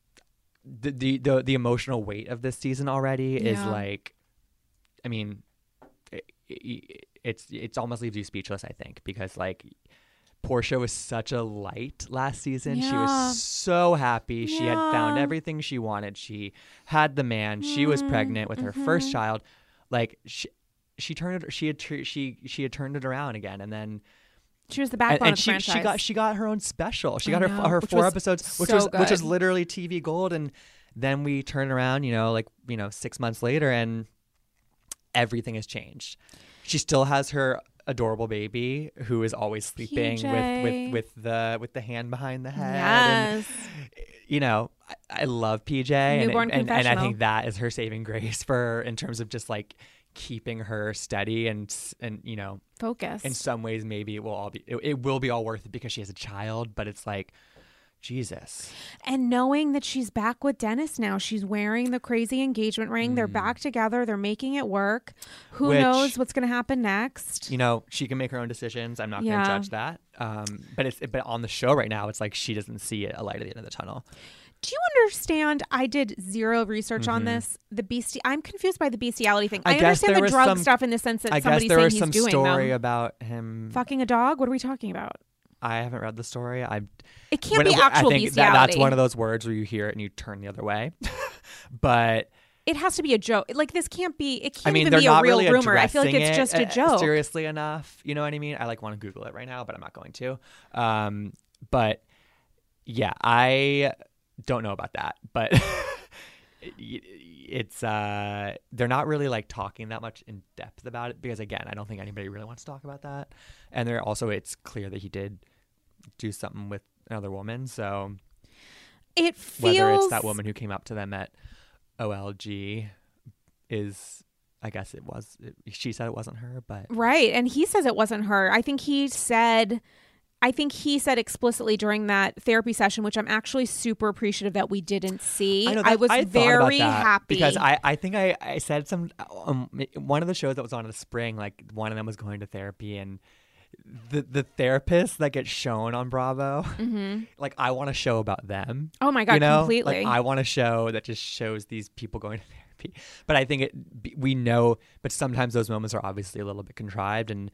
the the the, the emotional weight of this season already yeah. is like, I mean, it, it, it's it's almost leaves you speechless, I think, because like Portia was such a light last season. Yeah. She was so happy. Yeah. She had found everything she wanted. She had the man. Mm. She was pregnant with her mm-hmm. first child. Like she, she turned it. She had she she had turned it around again, and then she was the backbone and, and of the she, franchise. She got she got her own special. She I got know, her her four episodes, so which was good. which was literally T V gold. And then we turn around, you know, like you know, six months later, and everything has changed. She still has her adorable baby who is always sleeping P J. with, with with the with the hand behind the head. Yes. And, you know, I, I love P J, Newborn and, and and I confessional. think that is her saving grace for her in terms of just like keeping her steady and and you know, focus. In some ways, maybe it will all be it, it will be all worth it because she has a child, but it's like, Jesus. And knowing that she's back with Dennis now, she's wearing the crazy engagement ring. Mm. They're back together. They're making it work. Who Which, knows what's going to happen next? You know, she can make her own decisions. I'm not yeah. going to judge that. Um, but it's but on the show right now, it's like she doesn't see a light at the end of the tunnel. Do you understand? I did zero research mm-hmm. on this. The beastie. I'm confused by the bestiality thing. I, I understand the drug some, stuff in the sense that I somebody's guess there saying was he's some doing story them. about him fucking a dog. What are we talking about? I haven't read the story. I. It can't be actual I think bestiality. That, that's one of those words where you hear it and you turn the other way. But it has to be a joke. Like this can't be. It can't I mean, even be a real really rumor. I feel like it's just a joke. Seriously enough, you know what I mean? I like want to Google it right now, but I'm not going to. Um, but yeah, I don't know about that. But it's uh, they're not really like talking that much in depth about it because again, I don't think anybody really wants to talk about that. And they're also, it's clear that he did do something with another woman, so it feels whether it's that woman who came up to them at O L G is, I guess it was it, she said it wasn't her, but right, and he says it wasn't her. I think he said I think he said explicitly during that therapy session, which I'm actually super appreciative that we didn't see. I, know, that, I was I very happy because I, I think I, I said some um, one of the shows that was on in the spring, like one of them was going to therapy, and the the therapist that gets shown on Bravo, mm-hmm. like I want a show about them. Oh my god, you know? completely. Like I want a show that just shows these people going to therapy. But I think it we know, but sometimes those moments are obviously a little bit contrived, and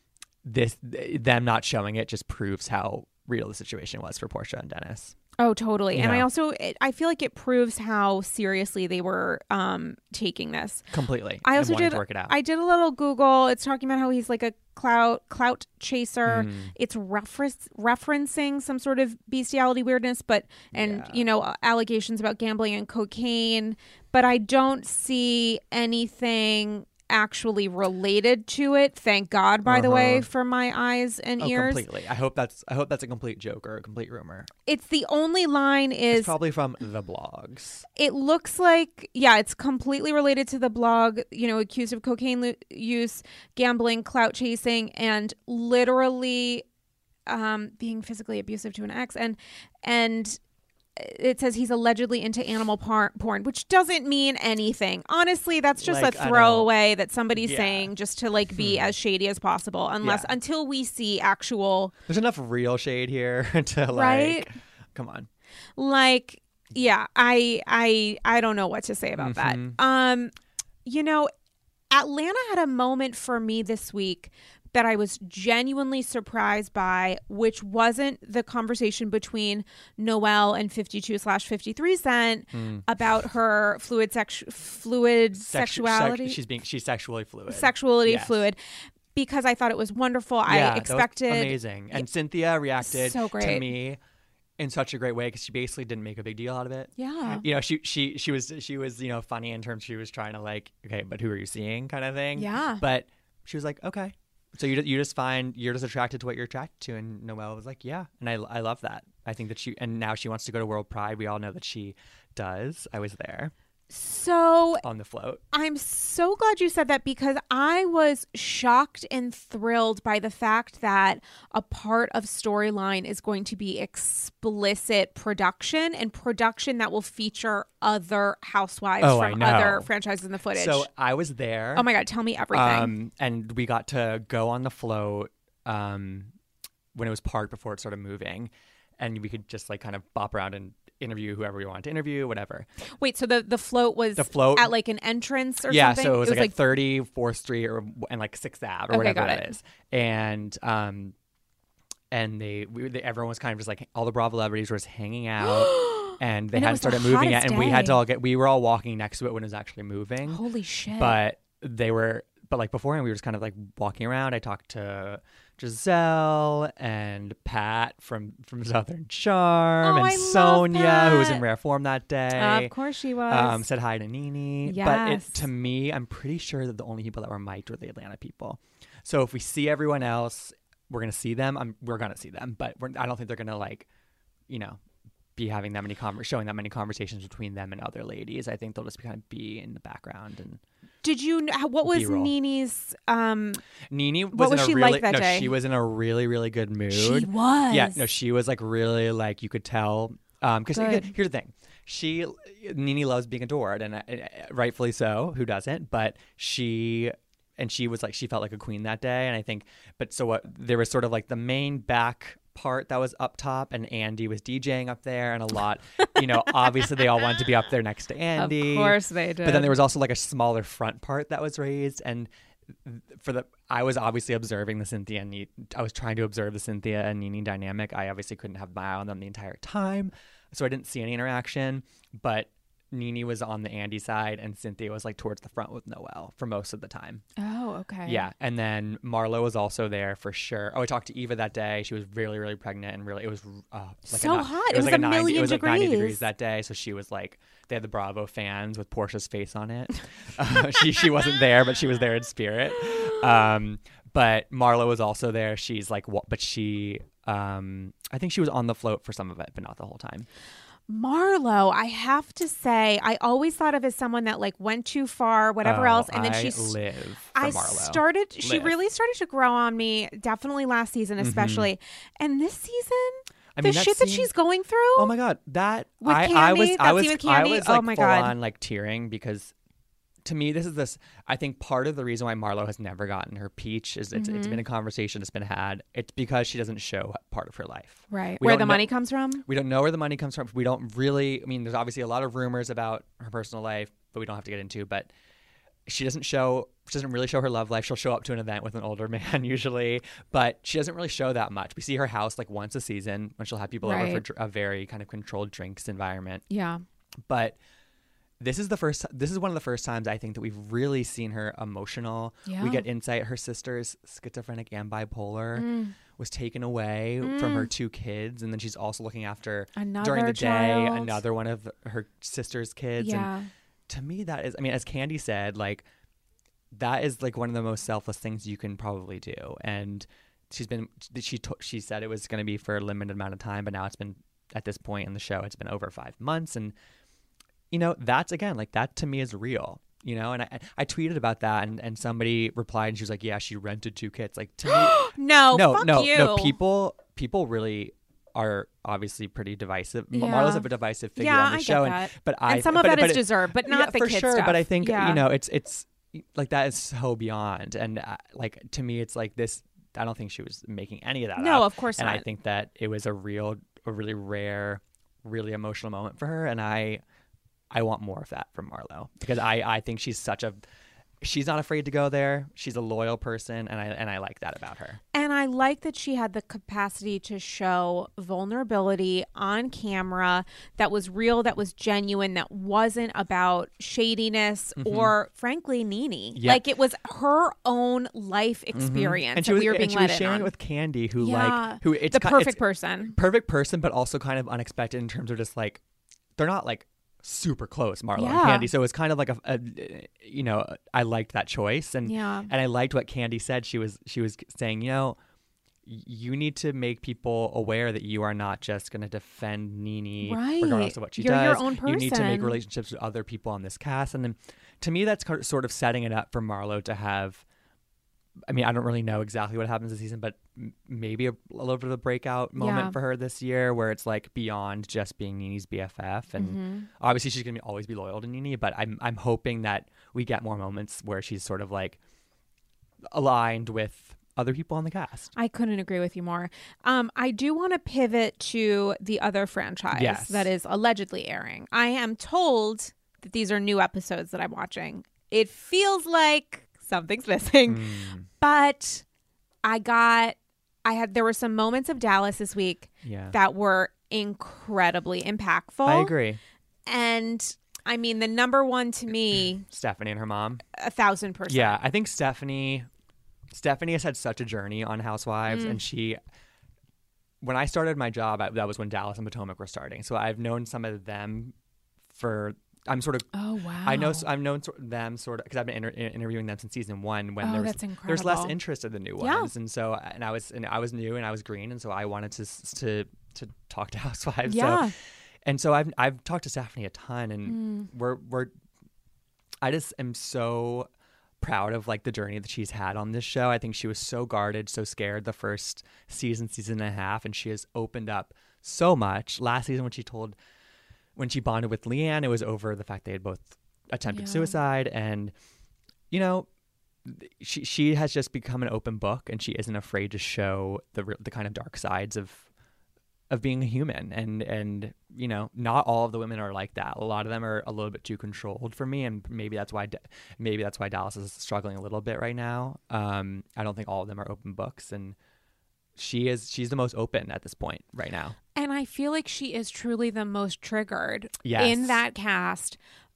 this them not showing it just proves how real the situation was for Portia and Dennis. Oh, totally. You and know? I also, it, I feel like it proves how seriously they were um, taking this. Completely. I also did, to work it out. I did a little Google. It's talking about how he's like a clout, clout chaser. Mm. It's reference, referencing some sort of bestiality weirdness, but, and, yeah. you know, allegations about gambling and cocaine. But I don't see anything actually related to it. Thank God, by uh-huh. the way, for my eyes and oh, ears. Completely. I hope that's I hope that's a complete joke or a complete rumor. It's the only line is it's probably from the blogs. It looks like, yeah, it's completely related to the blog, you know, accused of cocaine lo- use, gambling, clout chasing, and literally um, being physically abusive to an ex. And and it says he's allegedly into animal par- porn, which doesn't mean anything. Honestly, that's just like, a throwaway that somebody's yeah. saying just to like be hmm. as shady as possible, unless yeah. until we see actual. There's enough real shade here to like, right? Come on. Like, yeah, I, I, I don't know what to say about mm-hmm. that. Um, you know, Atlanta had a moment for me this week that I was genuinely surprised by, which wasn't the conversation between Noelle and fifty-two slash fifty-three Cent mm. about her fluid sex fluid Sexu- sexuality. Sex- she's being she's sexually fluid. Sexually yes. fluid. because I thought it was wonderful. Yeah, I that was expected amazing. And Cynthia reacted so great. to me in such a great way because she basically didn't make a big deal out of it. Yeah. You know, she she she was she was, you know, funny in terms she was trying to like, okay, but who are you seeing kind of thing. Yeah. But she was like, okay. So you you just find you're just attracted to what you're attracted to, and Noelle was like, yeah, and I I love that. I think that she and now she wants to go to World Pride. We all know that she does. I was there. So on the float. I'm so glad you said that because I was shocked and thrilled by the fact that a part of Storyline is going to be explicit production and production that will feature other housewives oh, from other franchises in the footage. So I was there. Oh my God, tell me everything. Um, and we got to go on the float um, when it was parked before it started moving. And we could just like kind of bop around and interview whoever we wanted to interview, whatever. Wait, so the, the float was the float, at like an entrance or yeah, something? Yeah, so it was, it like, was like at thirty-fourth Street or and like sixth Ave or okay, whatever got it. it is. And um, and they, we, they everyone was kind of just like all the Bravo celebrities were just hanging out. And they and hadn't started the moving yet, and we had to day. all get. We were all walking next to it when it was actually moving. Holy shit! But they were, but like beforehand, we were just kind of like walking around. I talked to Giselle and Pat from from Southern Charm, Oh, and I love Sonia, who was in Pat. Rare Form that day. Uh, of course she was. Um, said hi to Nene. But it, Yes. to me, I'm pretty sure that the only people that were mic'd were the Atlanta people. So if we see everyone else, we're gonna see them. I'm, we're gonna see them, but we're, I don't think they're gonna like, you know, be having that many conver- showing that many conversations between them and other ladies. I think they'll just kind of be in the background. And Did you? kn- What was B-roll. Nene's? Um, Nene was, What in was a she really like that no, day? she was in a really really good mood. she was. Yeah, no, she was like really like you could tell. Um, because Good. here's the thing, she Nene loves being adored, and uh, rightfully so. Who doesn't? But she. And she was like, she felt like a queen that day. And I think, but so what, there was sort of like the main back part that was up top, and Andy was DJing up there, and a lot, you know, obviously they all wanted to be up there next to Andy. Of course they did. But then there was also like a smaller front part that was raised. And for the, I was obviously observing the Cynthia and Ne- I was trying to observe the Cynthia and Nene dynamic. I obviously couldn't have my eye on them the entire time. So I didn't see any interaction, but Nene was on the Andy side and Cynthia was like towards the front with Noelle for most of the time. Oh, okay. Yeah. And then Marlo was also there for sure. Oh, I talked to Eva that day. She was really, really pregnant and really, it was uh, like So a, hot. It was, It was like a ninety, million it was like ninety degrees. degrees that day. So she was like, they had the Bravo fans with Portia's face on it. uh, she, she wasn't there, but she was there in spirit. Um, but Marlo was also there. She's like, what, but she, um, I think she was on the float for some of it, but not the whole time. Marlo, I have to say, I always thought of as someone that like went too far, whatever Oh, else, and then I she s- live for I Marlo. started. She Live. really started to grow on me. Definitely last season, especially, and this season, I mean, the that shit that scene- she's going through. Oh my god, that With I, I Candy? was That I was scene with I Candy? was Oh like my full God. on like tearing because to me this is this I think part of the reason why Marlo has never gotten her peach is it's Mm-hmm. it's been a conversation that's been had. It's because she doesn't show part of her life. Right, We where don't the know- money comes from. We don't know where the money comes from. We don't really I mean there's obviously a lot of rumors about her personal life, but we don't have to get into, but she doesn't show she doesn't really show her love life. She'll show up to an event with an older man usually, but she doesn't really show that much. We see her house like once a season when she'll have people over for Right. dr- a very kind of controlled drinks environment. Yeah. But this is the first this is one of the first times I think that we've really seen her emotional. Yeah. We get insight. Her sister's schizophrenic and bipolar Mm. was taken away from her two kids, and then she's also looking after Another during the day child. another one of her sister's kids. Yeah. And to me that is I mean, as Candy said, like that is like one of the most selfless things you can probably do. And she's been she to, she said it was going to be for a limited amount of time, but now it's been at this point in the show it's been over five months. And you know, that's again, like that to me is real, you know, and I, I tweeted about that and, and somebody replied and she was like, yeah, she rented two kits. Like to me, No, no, fuck no, you. no, people, people really are obviously pretty divisive. Yeah. Marlo's a divisive figure Yeah, on the I show. get And, that. but I, And some but, of that but is it- deserved, but not yeah, the for kid sure. stuff. But I think, Yeah. you know, it's, it's like that is so beyond. And uh, like, to me, it's like this, I don't think she was making any of that No, up. of course and not. I think that it was a real, a really rare, really emotional moment for her. And I, I want more of that from Marlo because I, I think she's such a she's not afraid to go there. She's a loyal person, and I and I like that about her. And I like that she had the capacity to show vulnerability on camera that was real, that was genuine, that wasn't about shadiness mm-hmm. or, frankly, Nene. Yeah. Like, it was her own life experience mm-hmm. and she was, that we were being and she led was sharing on. it with Candy, who yeah. like who it's the perfect it's person, perfect person, but also kind of unexpected in terms of just like they're not like super close, Marlo yeah. and Candy. So it's kind of like a, a, you know, I liked that choice, and yeah. and I liked what Candy said. She was she was saying, you know, you need to make people aware that you are not just going to defend Nene right. regardless of what she You're does. Your own person. You need to make relationships with other people on this cast, and then to me, that's sort of setting it up for Marlo to have. I mean, I don't really know exactly what happens this season, but m- maybe a, a little bit of a breakout moment yeah. for her this year where it's like beyond just being Nene's B F F. And mm-hmm. obviously she's going to always be loyal to Nene, but I'm I'm hoping that we get more moments where she's sort of like aligned with other people on the cast. I couldn't agree with you more. Um, I do want to pivot to the other franchise yes. that is allegedly airing. I am told that these are new episodes that I'm watching. It feels like something's missing. Mm. But I got, I had, there were some moments of Dallas this week yeah. that were incredibly impactful. I agree. And I mean, the number one to me, Stephanie and her mom. A thousand percent. Yeah, I think Stephanie, Stephanie has had such a journey on Housewives, mm. and she, when I started my job, I, that was when Dallas and Potomac were starting. So I've known some of them for. I'm sort of. Oh wow! I know. I've known them sort of because I've been inter- interviewing them since season one. When oh, there's that's incredible. there's less interest in the new yeah. ones, and so and I was and I was new and I was green, and so I wanted to to to talk to Housewives. Yeah. So, and so I've I've talked to Stephanie a ton, and mm. we're we're. I just am so proud of like the journey that she's had on this show. I think she was so guarded, so scared the first season, season and a half, and she has opened up so much. Last season when she told. When she bonded with Leanne, it was over the fact they had both attempted yeah. suicide. And, you know, she she has just become an open book, and she isn't afraid to show the the kind of dark sides of of being a human. And, and you know, not all of the women are like that. A lot of them are a little bit too controlled for me. And maybe that's why maybe that's why Dallas is struggling a little bit right now. Um, I don't think all of them are open books. And she is she's the most open at this point right now. And I feel like she is truly the most triggered yes. in that cast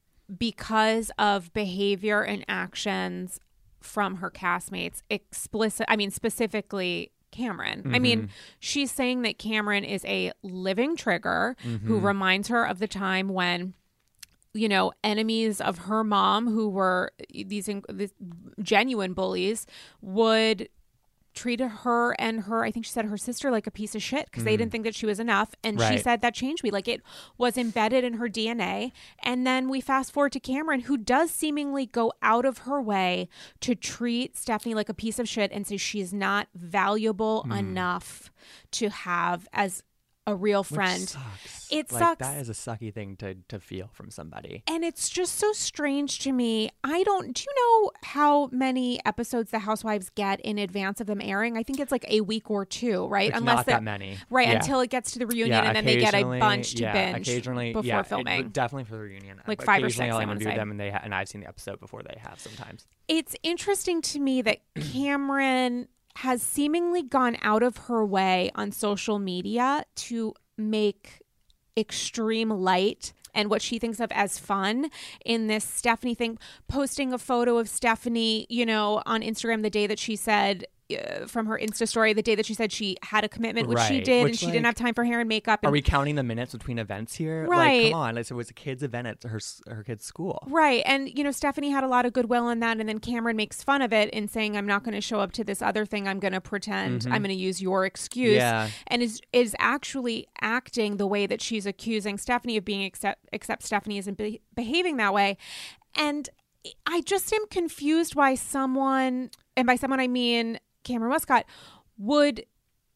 because of behavior and actions from her castmates. Explicit, I mean, specifically Cameron. Mm-hmm. I mean, she's saying that Cameron is a living trigger mm-hmm. who reminds her of the time when, you know, enemies of her mom, who were these, these genuine bullies, would treated her and her, I think she said her sister, like a piece of shit because mm. they didn't think that she was enough. And right. she said that changed me. Like, it was embedded in her D N A. And then we fast forward to Cameron, who does seemingly go out of her way to treat Stephanie like a piece of shit and say she's not valuable mm. enough to have as a real friend. Which sucks. It like, sucks. That is a sucky thing to, to feel from somebody. And it's just so strange to me. I don't, do you know how many episodes the Housewives get in advance of them airing? I think it's like a week or two, right? It's Unless not that many. Right, yeah. until it gets to the reunion yeah, and then they get a bunch to yeah, binge occasionally, before yeah, filming. It, definitely for the reunion. Like five or six, I'll I want to interview say. them and, they ha- and I've seen the episode before they have sometimes. It's interesting to me that Cameron has seemingly gone out of her way on social media to make extreme light and what she thinks of as fun in this Stephanie thing, posting a photo of Stephanie, you know, on Instagram the day that she said uh, from her Insta story, the day that she said she had a commitment, which right. she did, which, and she like, didn't have time for hair and makeup. And, are we counting the minutes between events here? Right. Like, come on. Like, so it was a kid's event at her her kid's school. Right. And, you know, Stephanie had a lot of goodwill in that. And then Cameron makes fun of it in saying, I'm not going to show up to this other thing. I'm going to pretend mm-hmm. I'm going to use your excuse. Yeah. And is is actually acting the way that she's accusing Stephanie of being, except, except Stephanie isn't be- behaving that way. And I just am confused why someone, and by someone I mean Cameron Westcott, would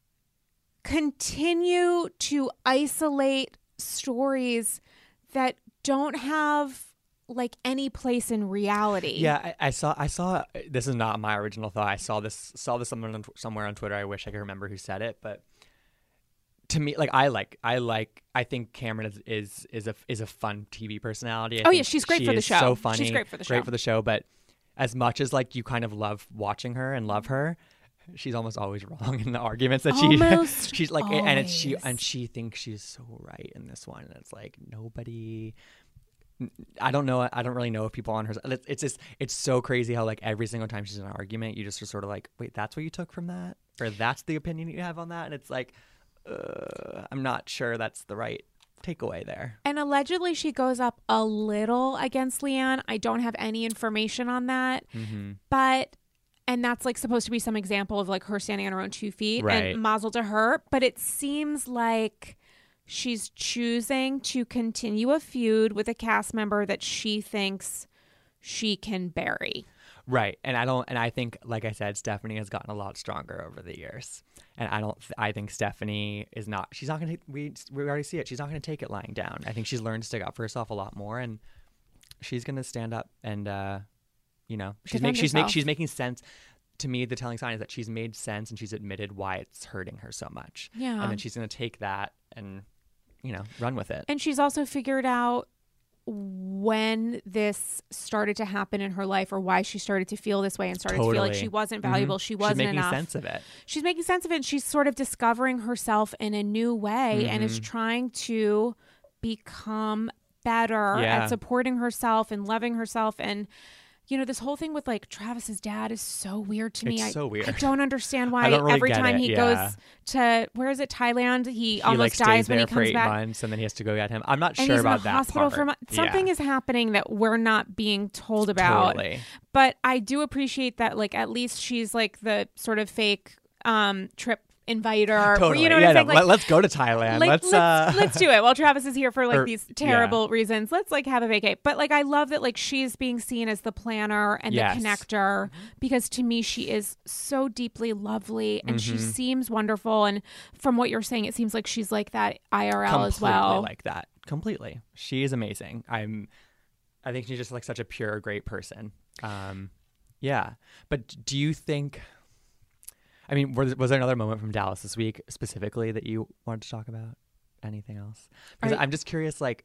continue to isolate stories that don't have like any place in reality. Yeah, I, I saw. I saw. This is not my original thought. I saw this. Saw this somewhere on, somewhere on Twitter. I wish I could remember who said it, but to me, like I like, I like, I think Cameron is is is a is a fun T V personality. I oh think yeah, she's great she for the is show. So funny. She's great for the show. Great for the show, but as much as like you kind of love watching her and love her, she's almost always wrong in the arguments that almost she she's like always. and it's she and she thinks she's so right in this one, and it's like nobody I don't know I don't really know if people on her it's, it's just it's so crazy how like every single time she's in an argument you just are sort of like, wait, that's what you took from that, or that's the opinion you have on that, and it's like uh, I'm not sure that's the right takeaway there. And allegedly she goes up a little against Leanne. I don't have any information on that, mm-hmm. but and that's like supposed to be some example of like her standing on her own two feet, right. and mazel to her. But it seems like she's choosing to continue a feud with a cast member that she thinks she can bury. Right. And I don't, and I think, like I said, Stephanie has gotten a lot stronger over the years. And I don't, I think Stephanie is not, she's not going to, we, we already see it. She's not going to take it lying down. I think she's learned to stick up for herself a lot more, and she's going to stand up and, uh, you know, she's make, she's make, she's making sense. To me, the telling sign is that she's made sense and she's admitted why it's hurting her so much. Yeah. And then she's going to take that and, you know, run with it. And she's also figured out when this started to happen in her life, or why she started to feel this way and started totally. to feel like she wasn't valuable. Mm-hmm. She wasn't she's making enough. sense of it. She's making sense of it. And she's sort of discovering herself in a new way, mm-hmm. and is trying to become better yeah. at supporting herself and loving herself. And you know, this whole thing with like Travis's dad is so weird to me. It's I, so weird. I don't understand why don't really every get time it. he yeah. goes to, where is it, Thailand, he, he almost like stays dies there when he for comes eight back. months, and then he has to go get him. I'm not and sure he's about in the that hospital part. for months. Something yeah. is happening that we're not being told about. Totally. But I do appreciate that, like, at least she's like the sort of fake um, trip inviter. Totally. You know what yeah, I'm saying? no, Like, let's go to Thailand. Like, let's let's, uh... let's do it. While Travis is here for like or, these terrible yeah. reasons, let's like have a vacay. But like, I love that like she's being seen as the planner and yes. the connector, mm-hmm. because to me she is so deeply lovely and mm-hmm. she seems wonderful. And from what you're saying, it seems like she's like that I R L Completely as well. Like that. Completely. She is amazing. I'm. I think she's just like such a pure, great person. Um, yeah. But do you think? I mean, was, was there another moment from Dallas this week specifically that you wanted to talk about? Anything else? Because Are, I'm just curious, like,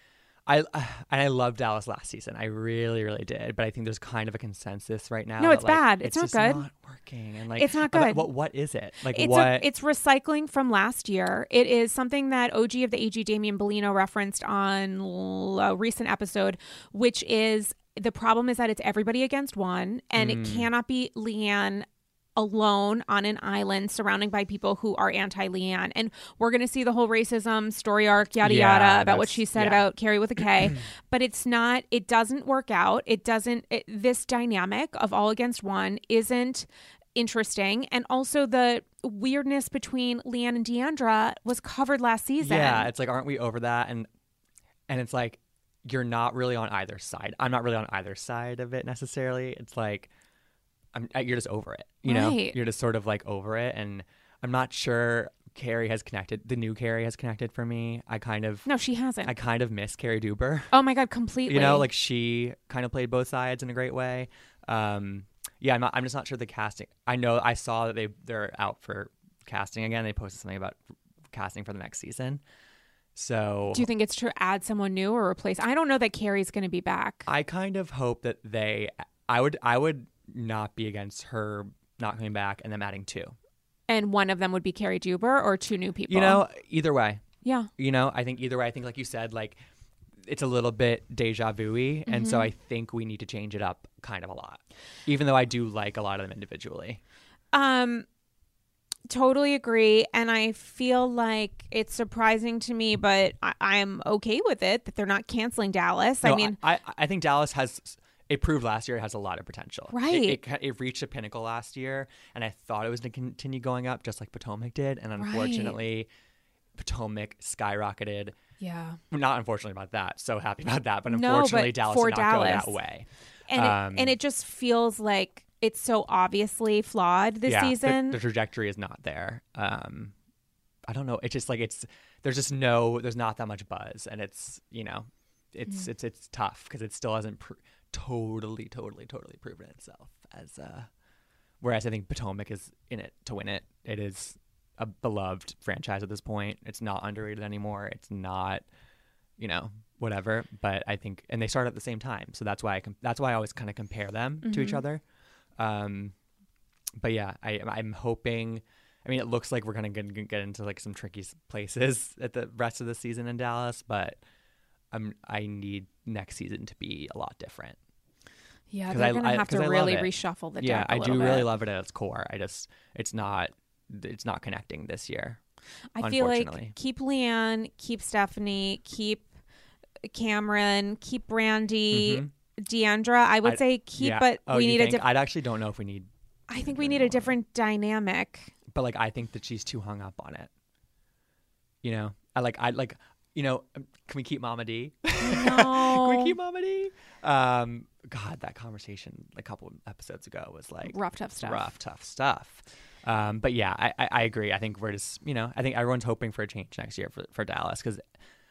I uh, and I loved Dallas last season. I really, really did. But I think there's kind of a consensus right now. No, that, it's like, bad. It's, it's not just good. Not working. And like, it's not I'm good. like, what what is it? Like it's what? A, it's recycling from last year. It is something that O G of the A G, Damian Bellino, referenced on a recent episode, which is the problem is that it's everybody against one, and Mm. it cannot be Leanne alone on an island surrounded by people who are anti-Leanne. And we're going to see the whole racism story arc, yada, Yeah, yada, about what she said yeah. about Carrie with a K. But it's not, it doesn't work out. It doesn't, it, this dynamic of all against one isn't interesting. And also the weirdness between Leanne and Deandra was covered last season. Yeah, it's like, aren't we over that? And and it's like, you're not really on either side. I'm not really on either side of it necessarily. It's like, I'm, you're just over it, you know? Right. You're just sort of like over it. And I'm not sure Carrie has connected. The new Carrie has connected for me. I kind of... No, she hasn't. I kind of miss Carrie Duber. Oh my God, completely. You know, like she kind of played both sides in a great way. Um, yeah, I'm, not, I'm just not sure the casting. I know I saw that they, they're out for casting again. They posted something about casting for the next season. So do you think it's to add someone new or replace? I don't know that Carrie's going to be back. I kind of hope that they, I would, I would not be against her not coming back and them adding two. And one of them would be Carrie Duber, or two new people. You know, either way. Yeah. You know, I think either way. I think, like you said, like it's a little bit deja vu-y, mm-hmm. and so I think we need to change it up kind of a lot. Even though I do like a lot of them individually. Um. Totally agree. And I feel like it's surprising to me, but I- I'm okay with it that they're not canceling Dallas. No, I mean, I, I, I think Dallas has, it proved last year it has a lot of potential. Right. It, it, it reached a pinnacle last year, and I thought it was going to continue going up just like Potomac did. And unfortunately, right. Potomac skyrocketed. Yeah. Not unfortunately about that. So happy about that. But no, unfortunately, but Dallas for did not Dallas. go that way. And, um, it, and it just feels like it's so obviously flawed this yeah, season. The, the trajectory is not there. Um, I don't know. It's just like it's there's just no there's not that much buzz, and it's you know it's mm. it's it's tough because it still hasn't pr- totally totally totally proven itself as uh. Whereas I think Potomac is in it to win it. It is a beloved franchise at this point. It's not underrated anymore. It's not you know, whatever. But I think, and they start at the same time, so that's why I com- that's why I always kind of compare them mm-hmm. to each other. Um, but yeah, I I'm hoping. I mean, it looks like we're gonna get, get into like some tricky places at the rest of the season in Dallas, but I'm I need next season to be a lot different. Yeah, they're I, gonna have I, to really reshuffle the deck. Yeah, a I do bit. really love it at its core. I just it's not it's not connecting this year. I feel like keep Leanne, keep Stephanie, keep Cameron, keep Brandy, mm-hmm. Deandra. I would I'd, say keep, yeah. but oh, we need think? a different. I actually don't know if we need. I think we need a different dynamic. But like, I think that she's too hung up on it. You know, I like, I like, you know, can we keep Mama D? No. Can we keep Mama D? Um, God, that conversation a couple episodes ago was like rough, tough stuff. Rough, tough stuff. Um, but yeah, I, I, I agree. I think we're just, you know, I think everyone's hoping for a change next year for, for Dallas because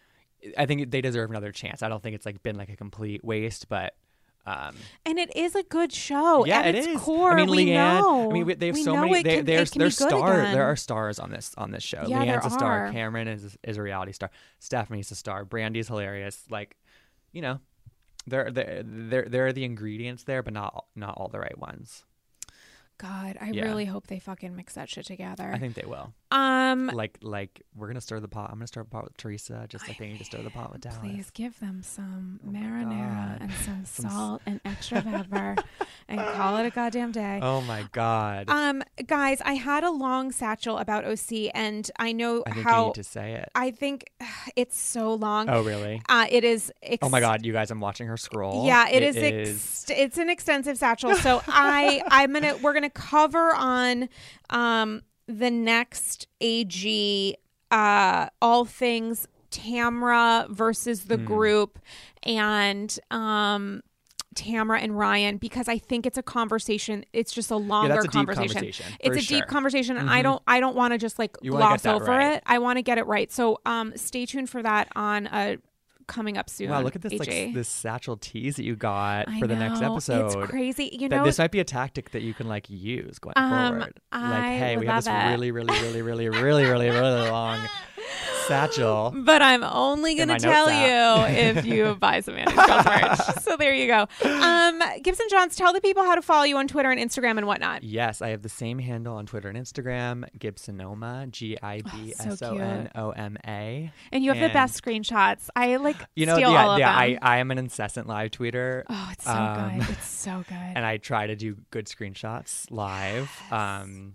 I think they deserve another chance. I don't think it's like been like a complete waste, but. Um, and it is a good show. Yeah, At it its is. core, I mean, we Leanne. know. I mean, they have we so know many. It they, can, there's it can there's be good stars. again. There are stars on this on this show. Yeah, Leanne's there a star. are. Cameron is is a reality star. Stephanie's a star. Brandy's hilarious. Like, you know, there there there there are the ingredients there, but not not all the right ones. God, I Yeah. really hope they fucking mix that shit together. I think they will. Um, Like like we're gonna stir the pot. I'm gonna stir the pot with Teresa, just like I they need to stir the pot with Dallas. Please give them some Oh my marinara God. and some Some s- salt and extra pepper and call it a goddamn day. Oh my God. Um, guys, I had a long satchel about O C, and I know I think how you need to say it. I think it's so long. Oh really? Uh, it is. Ex- Oh my God, you guys! I'm watching her scroll. Yeah, it, it is. Ex- it's an extensive satchel. So I, I'm gonna. We're gonna cover on, um, the next A G, uh, all things Tamra versus the Hmm. group, and um. Tamra and Ryan, because I think it's a conversation. It's just a longer yeah, that's a conversation. Deep conversation It's for a sure. deep conversation. Mm-hmm. I don't. I don't want to just like You wanna gloss get that over right. it. I want to get it right. So, um, stay tuned for that on uh coming up soon. Wow, look at this A like J. s- this satchel tease that you got I for the next know, episode. It's crazy. You That know, this might be a tactic that you can like use going Um, forward. Like, I hey, we have love this it. really, really, really, really, really, really, really long satchel. but I'm only In going to my tell notes you if you buy some Annie's Girls merch. So there you go. Um, Gibson Johns, tell the people how to follow you on Twitter and Instagram and whatnot. Yes, I have the same handle on Twitter and Instagram, Gibsonoma, G I B S O N O M A. And you have the And- best screenshots. I like You know, steal yeah, all of yeah. them. I, I am an incessant live tweeter. oh, it's so um, good. It's so good. and I try to do good screenshots live. Yes. Um,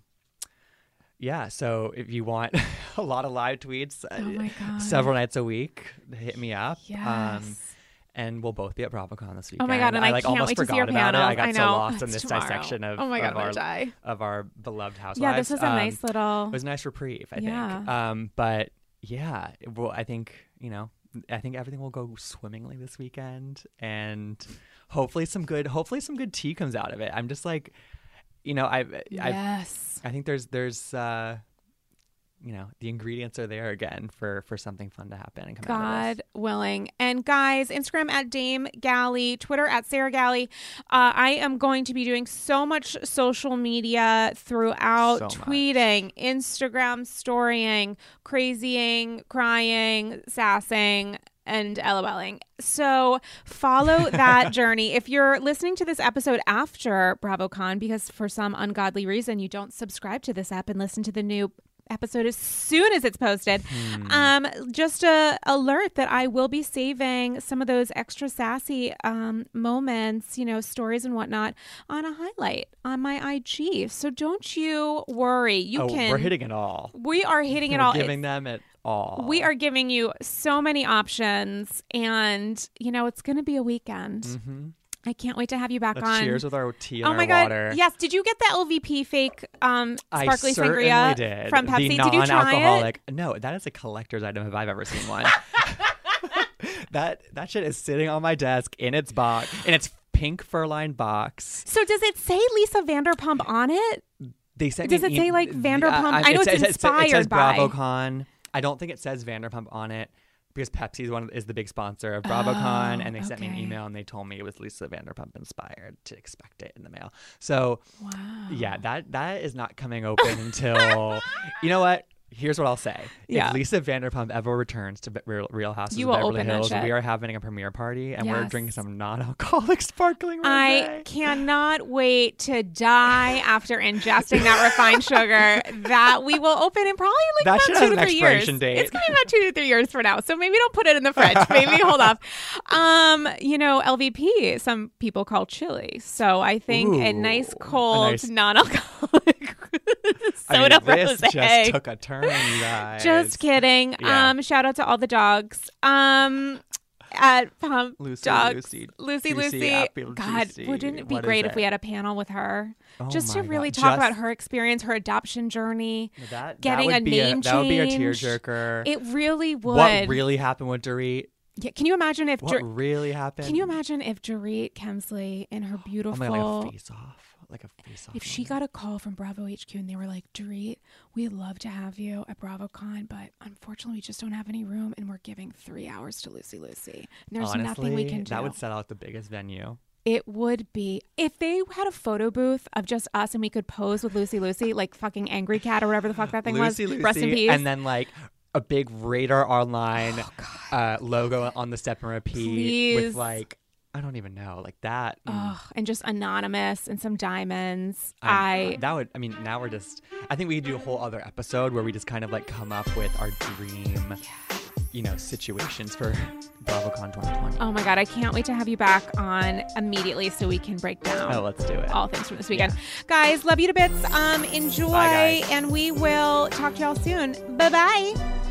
yeah, so if you want a lot of live tweets, oh my God. several nights a week, hit me up. Yes. Um, and we'll both be at BravoCon this weekend. Oh my God, and I, like can't almost wait to see your forgot about panel. it. I got I so know. lost in It's this tomorrow. dissection of, oh my God, of, I'm our, gonna die. of our beloved housewives. Yeah, this was a Um, nice little. It was a nice reprieve, I Yeah. think. Um, but yeah, well, I think, you know, I think everything will go swimmingly this weekend, and hopefully some good, hopefully some good tea comes out of it. I'm just like, you know, I, I, Yes. I think there's, there's, uh, you know, the ingredients are there again for for something fun to happen and come out of God this. willing. And guys, Instagram at Dame Galley, Twitter at Sarah Galley. Uh, I am going to be doing so much social media throughout, So much. tweeting, Instagram storying, crazying, crying, sassing, and LOLing. So follow that journey. If you're listening to this episode after BravoCon, because for some ungodly reason you don't subscribe to this app and listen to the new episode as soon as it's posted, Hmm. um just a alert that I will be saving some of those extra sassy um moments, you know, stories and whatnot, on a highlight on my I G. So don't you worry. You oh, can we're hitting it all. we are hitting it We're all. giving It's- them it all. we are giving you so many options, and you know, it's going to be a weekend. Mm-hmm. I can't wait to have you back Let's on. cheers with our tea and Oh our my God. water. Yes. Did you get the L V P fake um, sparkly I certainly sangria did. from Pepsi? The Did you try it? non-alcoholic. No, that is a collector's item if I've ever seen one. that that shit is sitting on my desk in its box, in its pink fur-lined box. So does it say Lisa Vanderpump on it? They sent Does me it an say, e- like, Vanderpump? Uh, I know it it's says, it says- It says inspired by- BravoCon. I don't think it says Vanderpump on it because Pepsi is one of, is the big sponsor of BravoCon, Oh, and they sent me an okay. email and they told me it was Lisa Vanderpump inspired to expect it in the mail. So Wow. yeah, that that is not coming open until you know what? Here's what I'll say. Yeah. If Lisa Vanderpump ever returns to Be- Real, Real Houses You of will Beverly open that Hills, shit. we are having a premiere party and we're Yes. drinking some non-alcoholic sparkling rosé. I cannot wait to die after ingesting that refined sugar. That we will open in probably like That about shit two has to an three years. expiration date. It's gonna be about two to three years from now. So maybe don't put it in the fridge. Maybe hold off. Um, you know, L V P. Some people call chili. So I think a Ooh, nice a cold nice- non-alcoholic soda I mean, this rosé. just took a turn, you guys. Just kidding. Yeah. Um, shout out to all the dogs. Um, at Pump Lucy, Dogs. Lucy, Lucy, Juicy, Lucy. Apple God, Juicy. wouldn't it be What is great if it? we had a panel with her? Oh just to my really God. talk about Just- her experience, her adoption journey, That, getting that a would be name That would be a change. tearjerker. It really would. What really happened with Dorit? Yeah, can you imagine if What Jer- really happened? Can you imagine if Dorit Kemsley in her Oh beautiful my God, like a face off, like a face off. if she got a call from Bravo H Q and they were like, Dorit, we'd love to have you at BravoCon, but unfortunately we just don't have any room and we're giving three hours to Lucy Lucy. And there's Honestly, nothing we can do. that would set out the biggest venue. It would be if they had a photo booth of just us and we could pose with Lucy Lucy, like fucking Angry Cat or whatever the fuck that thing Lucy, was. Lucy, Rest in peace. and then like a big Radar Online Oh, uh, logo on the Step and Repeat Please. with like I don't even know like that. mm. Ugh, and just anonymous and some diamonds. Um, I that would I mean now we're just I think we could do a whole other episode where we just kind of like come up with our dream you know situations for BravoCon twenty twenty. oh my god, I can't wait to have you back on immediately so we can break down Oh, let's do it. all things from this weekend. Guys, love you to bits. Um, enjoy, Bye, guys. and we will talk to y'all soon. Bye bye.